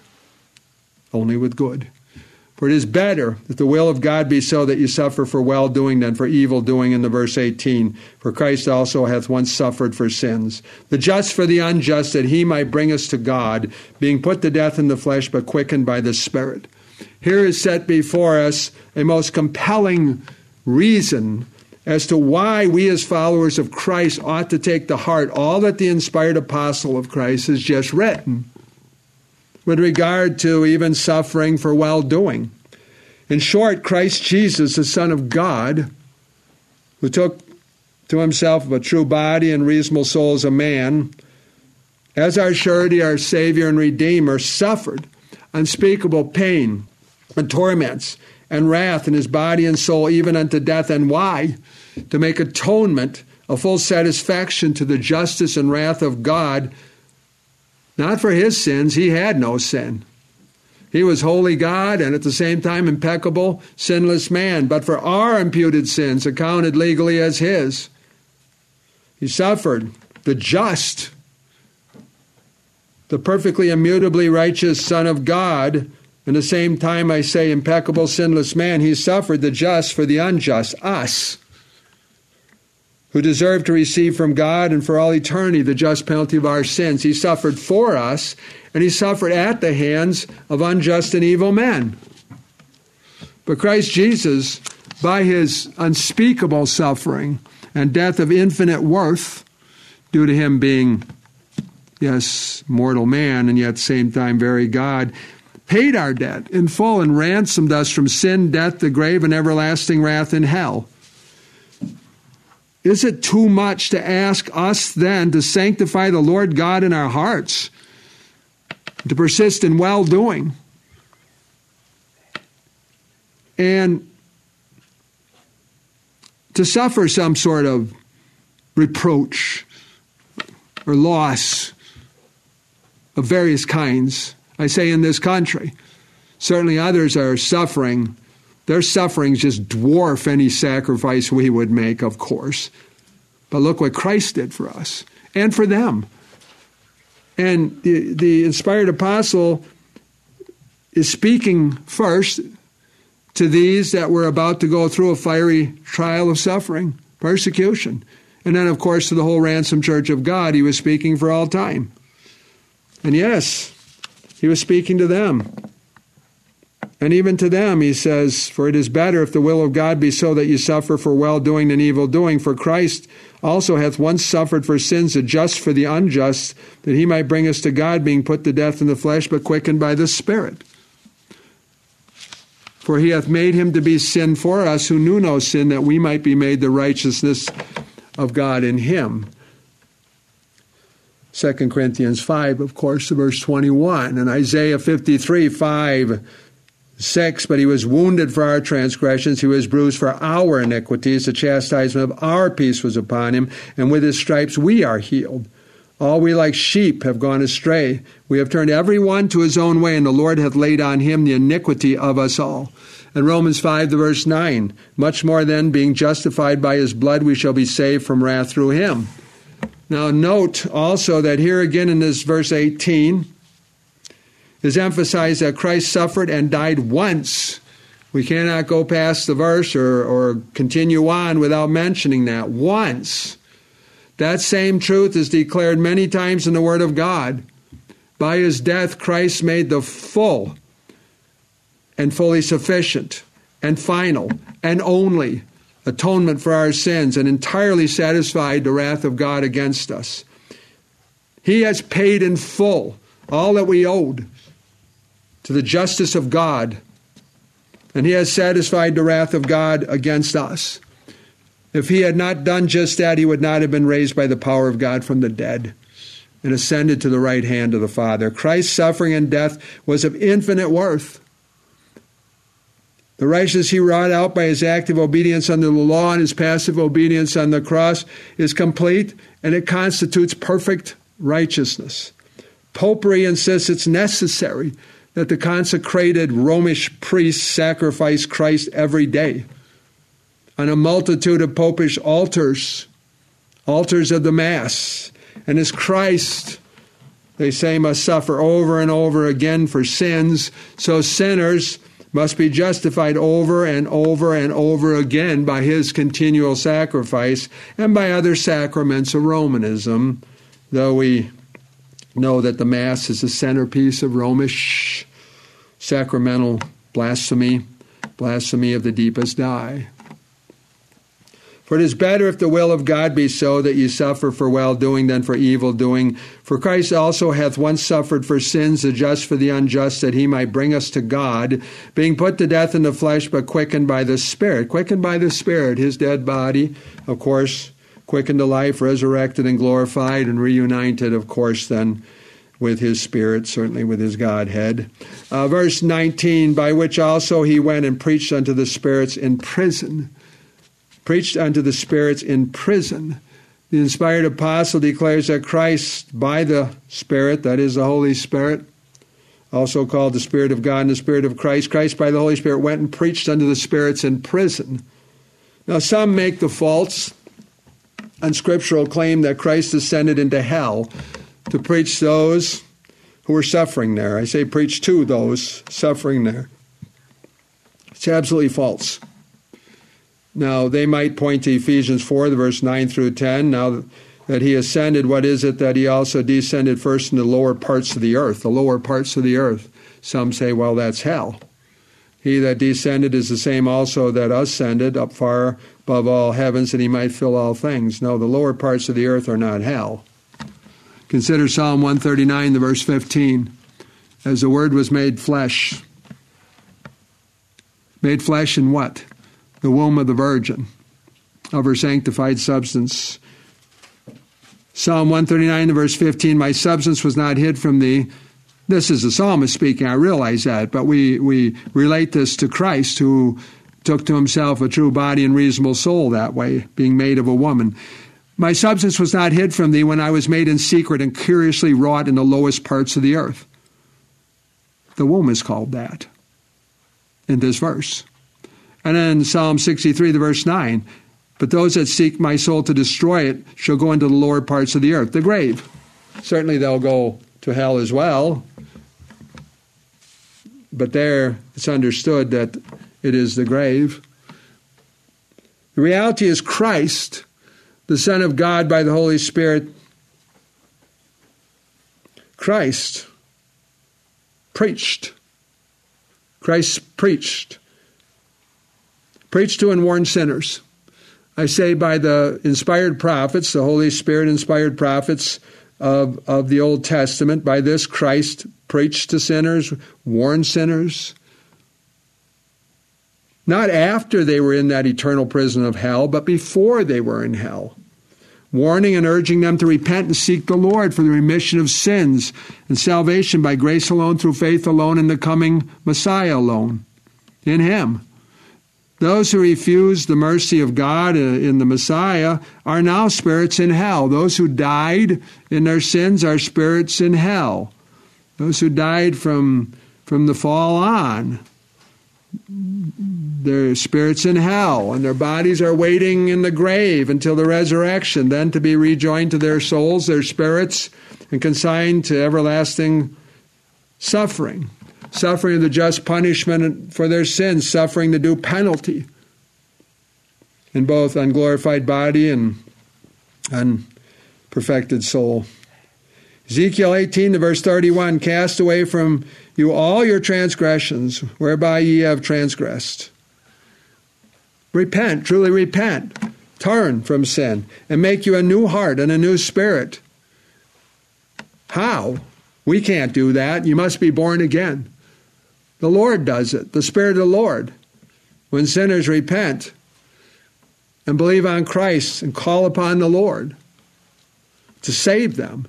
Only with good. For it is better that the will of God be so that you suffer for well-doing than for evil-doing, in the verse eighteen. For Christ also hath once suffered for sins, the just for the unjust, that he might bring us to God, being put to death in the flesh, but quickened by the Spirit. Here is set before us a most compelling reason as to why we as followers of Christ ought to take to heart all that the inspired apostle of Christ has just written with regard to even suffering for well-doing. In short, Christ Jesus, the Son of God, who took to himself a true body and reasonable soul as a man, as our surety, our Savior and Redeemer, suffered unspeakable pain and torments and wrath in his body and soul, even unto death. And why? To make atonement, a full satisfaction to the justice and wrath of God, not for his sins. He had no sin. He was holy God and at the same time impeccable, sinless man, but for our imputed sins, accounted legally as his. He suffered, the just, the perfectly immutably righteous Son of God. And at the same time, I say impeccable, sinless man. He suffered, the just for the unjust, us, who deserve to receive from God and for all eternity the just penalty of our sins. He suffered for us, and he suffered at the hands of unjust and evil men. But Christ Jesus, by his unspeakable suffering and death of infinite worth, due to him being, yes, mortal man, and yet at the same time very God, paid our debt in full and ransomed us from sin, death, the grave, and everlasting wrath in hell. Is it too much to ask us then to sanctify the Lord God in our hearts, to persist in well-doing, and to suffer some sort of reproach or loss of various kinds? I say in this country. Certainly others are suffering. Their sufferings just dwarf any sacrifice we would make, of course. But look what Christ did for us and for them. And the, the inspired apostle is speaking first to these that were about to go through a fiery trial of suffering, persecution. And then, of course, to the whole ransomed church of God, he was speaking for all time. And yes, he was speaking to them. And even to them, he says, for it is better if the will of God be so that you suffer for well-doing than evil-doing. For Christ also hath once suffered for sins, the just for the unjust, that he might bring us to God, being put to death in the flesh, but quickened by the Spirit. For he hath made him to be sin for us, who knew no sin, that we might be made the righteousness of God in him. Second Corinthians five, of course, verse twenty-one, and Isaiah fifty-three, five, six, but he was wounded for our transgressions, he was bruised for our iniquities, the chastisement of our peace was upon him, and with his stripes we are healed. All we like sheep have gone astray. We have turned every one to his own way, and the Lord hath laid on him the iniquity of us all. And Romans five, the verse nine, much more then, being justified by his blood, we shall be saved from wrath through him. Now note also that here again in this verse eighteen, is emphasized that Christ suffered and died once. We cannot go past the verse or, or continue on without mentioning that. Once. That same truth is declared many times in the Word of God. By his death, Christ made the full and fully sufficient and final and only atonement for our sins and entirely satisfied the wrath of God against us. He has paid in full all that we owed to the justice of God, and he has satisfied the wrath of God against us. If he had not done just that, he would not have been raised by the power of God from the dead and ascended to the right hand of the Father. Christ's suffering and death was of infinite worth. The righteousness he wrought out by his active obedience under the law and his passive obedience on the cross is complete, and it constitutes perfect righteousness. Popery insists it's necessary that the consecrated Romish priests sacrifice Christ every day on a multitude of popish altars, altars of the Mass. And as Christ, they say, must suffer over and over again for sins, so sinners must be justified over and over and over again by his continual sacrifice and by other sacraments of Romanism, though we know that the Mass is the centerpiece of Romish sacramental blasphemy, blasphemy of the deepest dye. For it is better if the will of God be so that ye suffer for well-doing than for evil-doing. For Christ also hath once suffered for sins, the just for the unjust, that he might bring us to God, being put to death in the flesh, but quickened by the Spirit. Quickened by the Spirit, his dead body, of course, quickened to life, resurrected and glorified, and reunited, of course, then with his Spirit, certainly with his Godhead. Uh, verse nineteen, by which also he went and preached unto the spirits in prison. Preached unto the spirits in prison. The inspired apostle declares that Christ, by the Spirit, that is the Holy Spirit, also called the Spirit of God and the Spirit of Christ, Christ by the Holy Spirit went and preached unto the spirits in prison. Now some make the false unscriptural claim that Christ ascended into hell to preach those who were suffering there. I say preach to those suffering there. It's absolutely false. Now, they might point to Ephesians four, the verse nine through ten. Now that he ascended, what is it that he also descended first in the lower parts of the earth? The lower parts of the earth. Some say, well, that's hell. He that descended is the same also that ascended up far above all heavens, that he might fill all things. No, the lower parts of the earth are not hell. Consider Psalm one thirty-nine, the verse fifteen. as the Word was made flesh. Made flesh in what? The womb of the Virgin, of her sanctified substance. Psalm one thirty-nine, verse fifteen, my substance was not hid from thee. This is the psalmist speaking, I realize that, but we, we relate this to Christ, who took to himself a true body and reasonable soul that way, being made of a woman. My substance was not hid from thee when I was made in secret and curiously wrought in the lowest parts of the earth. The womb is called that in this verse. And then Psalm sixty-three, the verse nine, but those that seek my soul to destroy it shall go into the lower parts of the earth, the grave. Certainly they'll go to hell as well. But there it's understood that it is the grave. The reality is Christ, the Son of God by the Holy Spirit, Christ preached. Christ preached. Preached to and warned sinners. I say by the inspired prophets, the Holy Spirit inspired prophets of, of the Old Testament. By this Christ preached to sinners, warned sinners. Not after they were in that eternal prison of hell, but before they were in hell. Warning and urging them to repent and seek the Lord for the remission of sins and salvation by grace alone, through faith alone, in the coming Messiah alone, in Him. Those who refuse the mercy of God in the Messiah are now spirits in hell. Those who died in their sins are spirits in hell. Those who died from, from the fall on, they're spirits in hell, and their bodies are waiting in the grave until the resurrection, then to be rejoined to their souls, their spirits, and consigned to everlasting suffering. Suffering the just punishment for their sins, suffering the due penalty in both unglorified body and unperfected soul. Ezekiel eighteen, verse thirty-one, cast away from you all your transgressions, whereby ye have transgressed. Repent, truly repent, turn from sin, and make you a new heart and a new spirit. How? We can't do that. You must be born again. The Lord does it, the Spirit of the Lord. When sinners repent and believe on Christ and call upon the Lord to save them.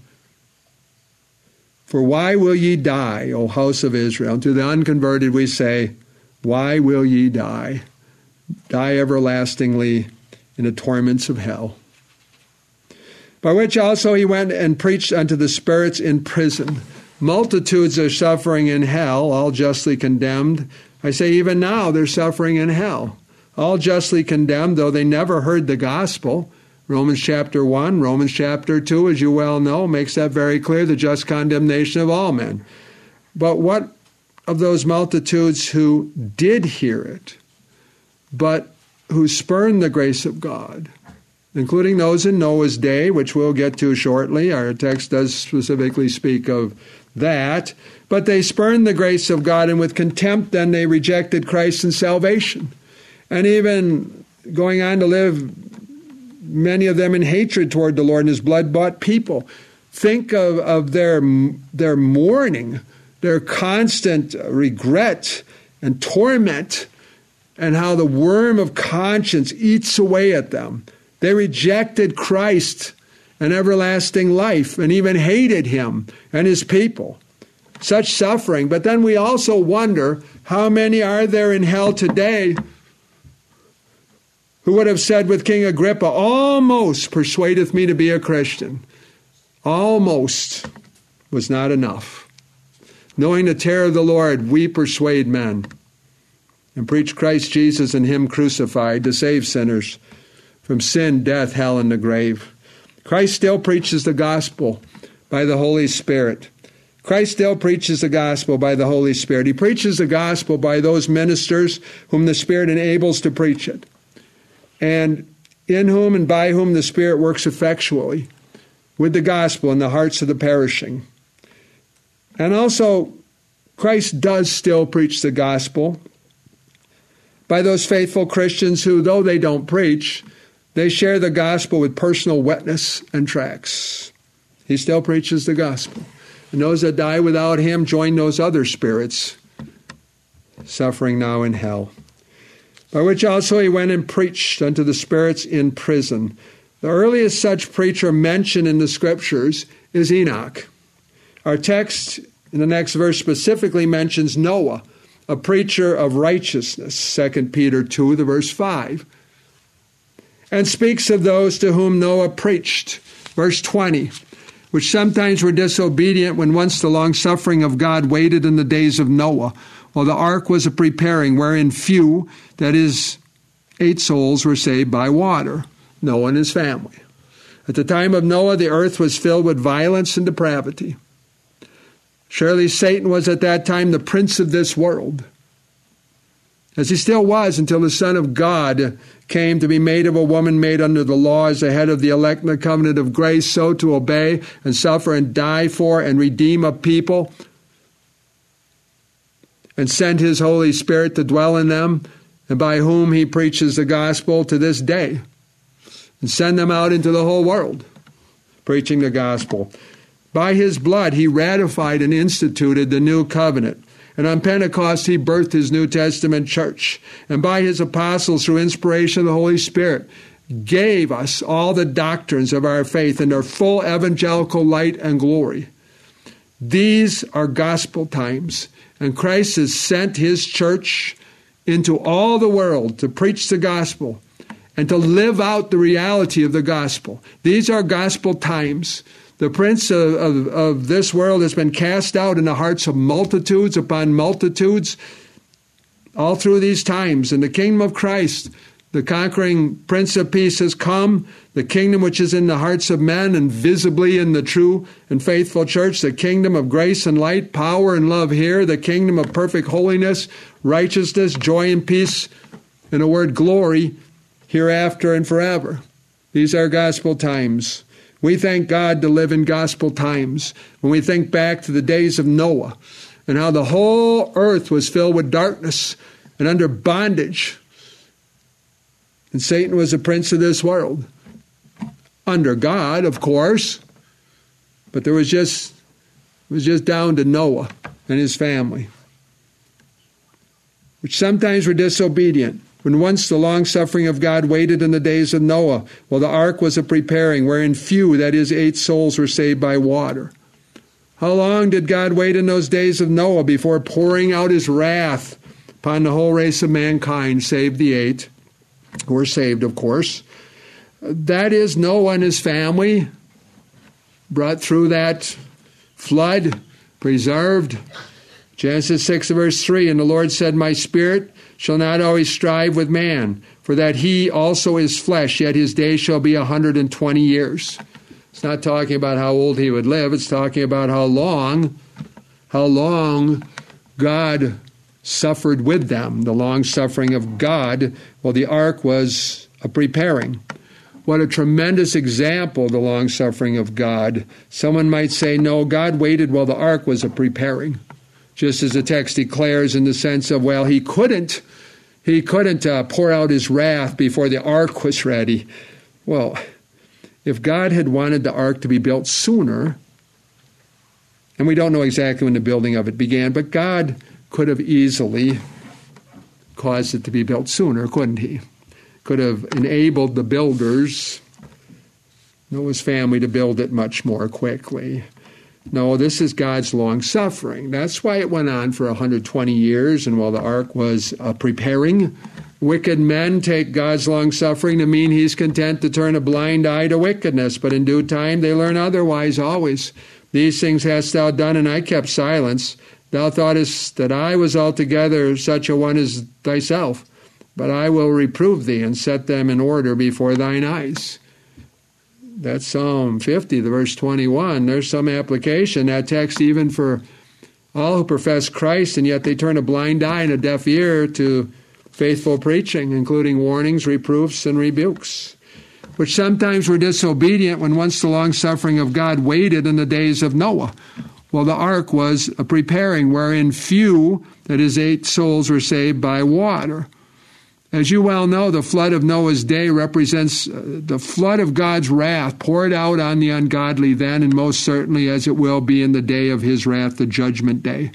For why will ye die, O house of Israel? And to the unconverted we say, why will ye die? Die everlastingly in the torments of hell. By which also he went and preached unto the spirits in prison. Multitudes are suffering in hell, all justly condemned. I say even now they're suffering in hell. All justly condemned, though they never heard the gospel. Romans chapter one, Romans chapter two, as you well know, makes that very clear, the just condemnation of all men. But what of those multitudes who did hear it, but who spurned the grace of God, including those in Noah's day, which we'll get to shortly? Our text does specifically speak of that. But they spurned the grace of God, and with contempt then they rejected Christ and salvation. And even going on to live, many of them in hatred toward the Lord and His blood-bought people. Think of, of their, their mourning, their constant regret and torment, and how the worm of conscience eats away at them. They rejected Christ and everlasting life and even hated Him and His people. Such suffering. But then we also wonder, how many are there in hell today who would have said with King Agrippa, almost persuadeth me to be a Christian. Almost was not enough. Knowing the terror of the Lord, we persuade men and preach Christ Jesus and Him crucified to save sinners from sin, death, hell, and the grave. Christ still preaches the gospel by the Holy Spirit. Christ still preaches the gospel by the Holy Spirit. He preaches the gospel by those ministers whom the Spirit enables to preach it, and in whom and by whom the Spirit works effectually with the gospel in the hearts of the perishing. And also, Christ does still preach the gospel by those faithful Christians who, though they don't preach, they share the gospel with personal witness and tracts. He still preaches the gospel. And those that die without him join those other spirits, suffering now in hell. By which also he went and preached unto the spirits in prison. The earliest such preacher mentioned in the Scriptures is Enoch. Our text in the next verse specifically mentions Noah, a preacher of righteousness, Second Peter two, the verse five, and speaks of those to whom Noah preached, verse twenty, which sometimes were disobedient when once the long-suffering of God waited in the days of Noah, while the ark was a preparing, wherein few, that is, eight souls, were saved by water, Noah and his family. At the time of Noah, the earth was filled with violence and depravity. Surely Satan was at that time the prince of this world, as he still was until the Son of God came to be made of a woman made under the law as the head of the elect in the covenant of grace, so to obey and suffer and die for and redeem a people, and sent his Holy Spirit to dwell in them, and by whom he preaches the gospel to this day, and send them out into the whole world, preaching the gospel. By his blood he ratified and instituted the new covenant. And on Pentecost he birthed his New Testament church. And by his apostles, through inspiration of the Holy Spirit, gave us all the doctrines of our faith in their full evangelical light and glory. These are gospel times. And Christ has sent his church into all the world to preach the gospel and to live out the reality of the gospel. These are gospel times. The prince of, of, of this world has been cast out in the hearts of multitudes upon multitudes all through these times. And the kingdom of Christ, the conquering Prince of Peace, has come. The kingdom which is in the hearts of men and visibly in the true and faithful church, the kingdom of grace and light, power and love here, the kingdom of perfect holiness, righteousness, joy and peace, in a word, glory, hereafter and forever. These are gospel times. We thank God to live in gospel times. When we think back to the days of Noah and how the whole earth was filled with darkness and under bondage, and Satan was the prince of this world. Under God, of course, but there was just, it was just down to Noah and his family, which sometimes were disobedient. When once the long-suffering of God waited in the days of Noah, while the ark was a preparing, wherein few, that is, eight souls, were saved by water. How long did God wait in those days of Noah before pouring out his wrath upon the whole race of mankind, save the eight, who were saved, of course? That is, Noah and his family, brought through that flood, preserved. Genesis six, verse three, and the Lord said, My spirit shall not always strive with man, for that he also is flesh, yet his days shall be a hundred and twenty years. It's not talking about how old he would live. It's talking about how long, how long God suffered with them, the long suffering of God, while the ark was a preparing. What a tremendous example, the long suffering of God. Someone might say, no, God waited while the ark was a preparing. Just as the text declares, in the sense of, well, he couldn't, he couldn't uh, pour out his wrath before the ark was ready. Well, if God had wanted the ark to be built sooner, and we don't know exactly when the building of it began, but God could have easily caused it to be built sooner, couldn't he? Could have enabled the builders, Noah's family, to build it much more quickly. No, this is God's long suffering. That's why it went on for one hundred twenty years, and while the ark was uh, preparing, wicked men take God's long suffering to mean he's content to turn a blind eye to wickedness, but in due time they learn otherwise always. These things hast thou done, and I kept silence. Thou thoughtest that I was altogether such a one as thyself, but I will reprove thee and set them in order before thine eyes. That's Psalm fifty, the verse twenty-one. There's some application, that text, even for all who profess Christ, and yet they turn a blind eye and a deaf ear to faithful preaching, including warnings, reproofs, and rebukes, which sometimes were disobedient when once the long-suffering of God waited in the days of Noah, while the ark was a preparing, wherein few, that is, eight souls, were saved by water. As you well know, the flood of Noah's day represents uh, the flood of God's wrath poured out on the ungodly then, and most certainly as it will be in the day of his wrath, the judgment day.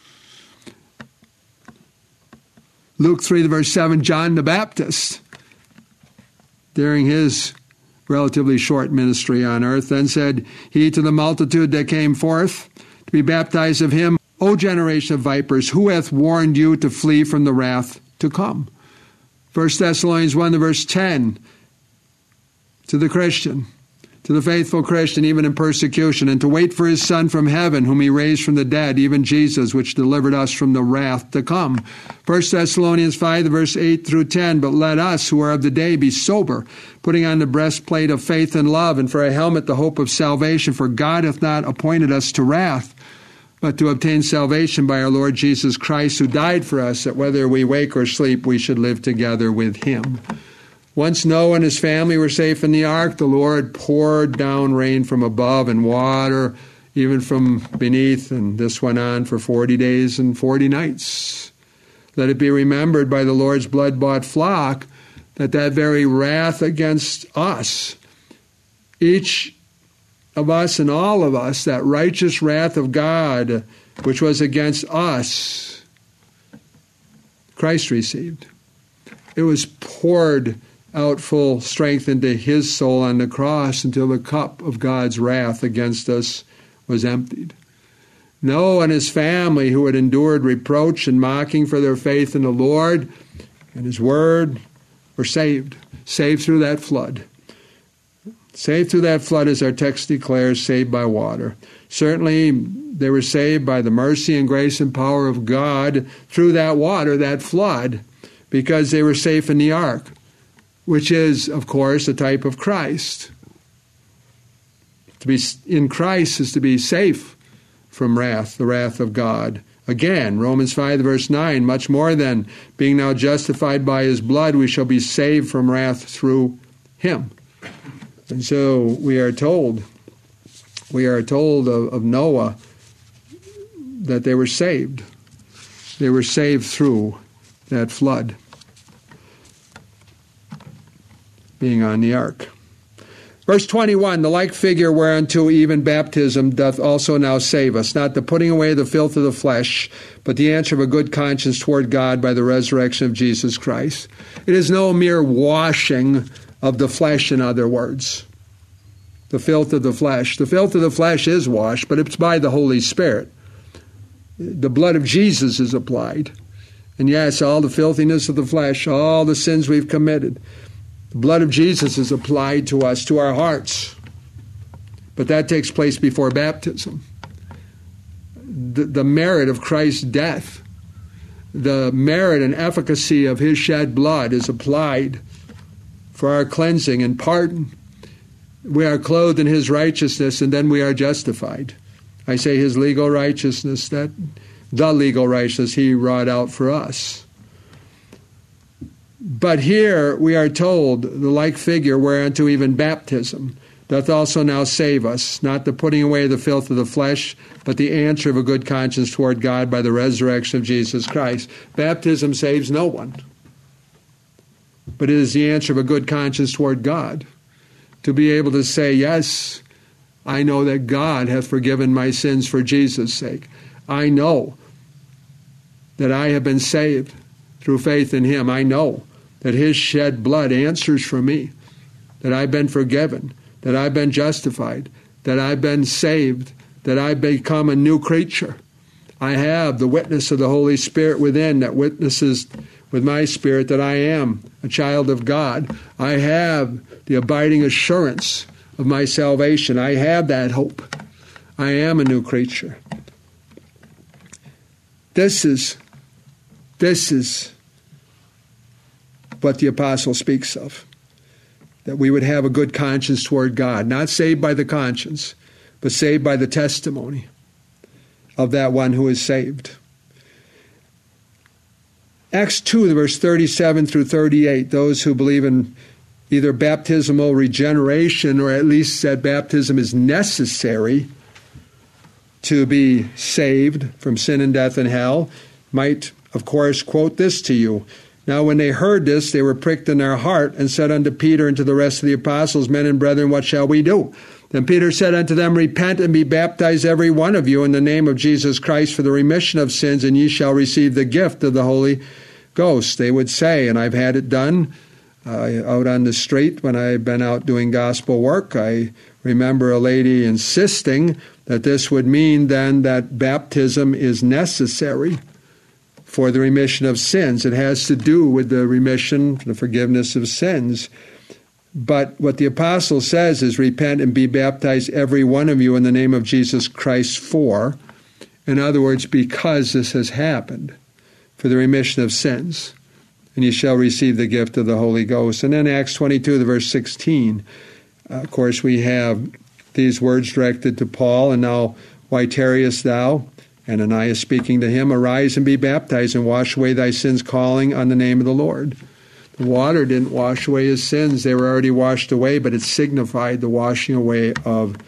Luke three, verse seven, John the Baptist, during his relatively short ministry on earth, then said he to the multitude that came forth to be baptized of him, O generation of vipers, who hath warned you to flee from the wrath to come? First Thessalonians one, verse ten, to the Christian, to the faithful Christian, even in persecution, and to wait for his Son from heaven, whom he raised from the dead, even Jesus, which delivered us from the wrath to come. First Thessalonians five, verse eight through ten, but let us, who are of the day, be sober, putting on the breastplate of faith and love, and for a helmet the hope of salvation. For God hath not appointed us to wrath, but to obtain salvation by our Lord Jesus Christ, who died for us, that whether we wake or sleep, we should live together with him. Once Noah and his family were safe in the ark, the Lord poured down rain from above and water, even from beneath, and this went on for forty days and forty nights. Let it be remembered by the Lord's blood-bought flock that that very wrath against us, each of us and all of us, that righteous wrath of God, which was against us, Christ received. It was poured out full strength into his soul on the cross until the cup of God's wrath against us was emptied. Noah and his family, who had endured reproach and mocking for their faith in the Lord and his word, were saved, saved through that flood. Saved through that flood, as our text declares, saved by water. Certainly, they were saved by the mercy and grace and power of God through that water, that flood, because they were safe in the ark, which is, of course, a type of Christ. To be in Christ is to be safe from wrath, the wrath of God. Again, Romans five, verse nine, much more than being now justified by his blood, we shall be saved from wrath through him. And so we are told, we are told of, of Noah that they were saved. They were saved through that flood, being on the ark. Verse twenty-one, the like figure whereunto even baptism doth also now save us, not the putting away the filth of the flesh, but the answer of a good conscience toward God by the resurrection of Jesus Christ. It is no mere washing of the flesh, in other words. The filth of the flesh. The filth of the flesh is washed, but it's by the Holy Spirit. The blood of Jesus is applied. And yes, all the filthiness of the flesh, all the sins we've committed, the blood of Jesus is applied to us, to our hearts. But that takes place before baptism. The, the merit of Christ's death, the merit and efficacy of his shed blood is applied for our cleansing and pardon. We are clothed in his righteousness, and then we are justified. I say his legal righteousness, that the legal righteousness he wrought out for us. But here we are told the like figure whereunto even baptism doth also now save us, not the putting away the filth of the flesh, but the answer of a good conscience toward God by the resurrection of Jesus Christ. Baptism saves no one, but it is the answer of a good conscience toward God. To be able to say, yes, I know that God hath forgiven my sins for Jesus' sake. I know that I have been saved through faith in him. I know that his shed blood answers for me, that I've been forgiven, that I've been justified, that I've been saved, that I've become a new creature. I have the witness of the Holy Spirit within that witnesses with my spirit that I am a child of God. I have the abiding assurance of my salvation. I have that hope. I am a new creature. This is, this is what the apostle speaks of, that we would have a good conscience toward God, not saved by the conscience, but saved by the testimony of that one who is saved. Acts two, verse thirty-seven through thirty-eight, those who believe in either baptismal regeneration or at least that baptism is necessary to be saved from sin and death and hell might, of course, quote this to you. Now when they heard this, they were pricked in their heart, and said unto Peter and to the rest of the apostles, Men and brethren, what shall we do? Then Peter said unto them, Repent and be baptized every one of you in the name of Jesus Christ for the remission of sins, and ye shall receive the gift of the Holy Ghost. They would say, and I've had it done uh, out on the street when I've been out doing gospel work. I remember a lady insisting that this would mean then that baptism is necessary for the remission of sins. It has to do with the remission, the forgiveness of sins. But what the apostle says is, repent and be baptized every one of you in the name of Jesus Christ for, in other words, because this has happened, for the remission of sins. And ye shall receive the gift of the Holy Ghost. And then Acts twenty-two, the verse sixteen, uh, of course, we have these words directed to Paul, and now, why tarriest thou? Ananias speaking to him, Arise and be baptized, and wash away thy sins, calling on the name of the Lord. The water didn't wash away his sins. They were already washed away, but it signified the washing away of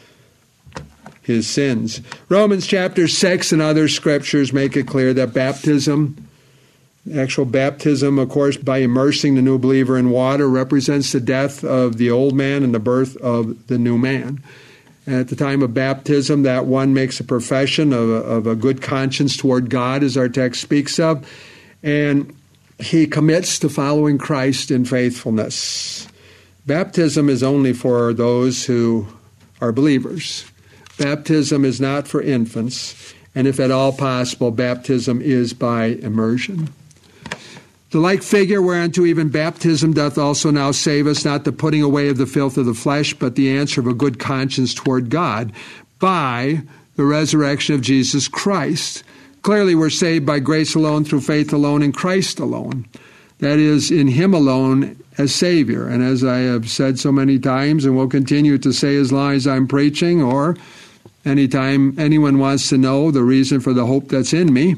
his sins. Romans chapter six and other scriptures make it clear that baptism, actual baptism, of course, by immersing the new believer in water, represents the death of the old man and the birth of the new man. At the time of baptism, that one makes a profession of a, of a good conscience toward God, as our text speaks of, and he commits to following Christ in faithfulness. Baptism is only for those who are believers. Baptism is not for infants, and if at all possible, baptism is by immersion. The like figure whereunto even baptism doth also now save us, not the putting away of the filth of the flesh, but the answer of a good conscience toward God, by the resurrection of Jesus Christ. Clearly, we're saved by grace alone, through faith alone, in Christ alone. That is, in Him alone as Savior. And as I have said so many times, and will continue to say as long as I'm preaching, or anytime anyone wants to know the reason for the hope that's in me,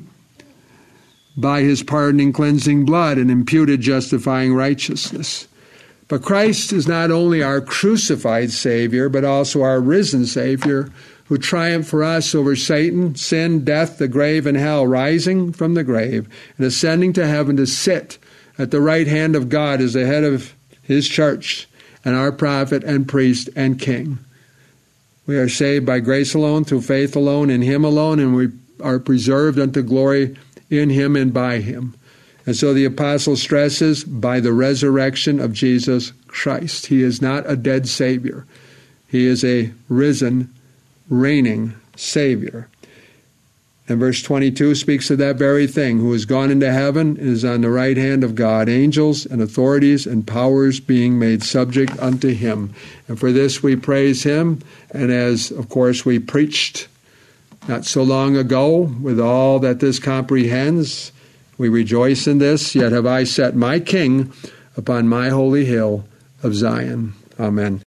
by His pardoning, cleansing blood and imputed justifying righteousness. But Christ is not only our crucified Savior, but also our risen Savior, who triumphed for us over Satan, sin, death, the grave, and hell, rising from the grave and ascending to heaven to sit at the right hand of God as the head of His church and our prophet and priest and king. We are saved by grace alone, through faith alone, in Him alone, and we are preserved unto glory in Him and by Him. And so the apostle stresses, by the resurrection of Jesus Christ. He is not a dead Savior. He is a risen, reigning Savior. And verse twenty-two speaks of that very thing, who has gone into heaven and is on the right hand of God, angels and authorities and powers being made subject unto Him. And for this we praise Him, and as, of course, we preached not so long ago, with all that this comprehends, we rejoice in this, yet have I set my King upon my holy hill of Zion. Amen.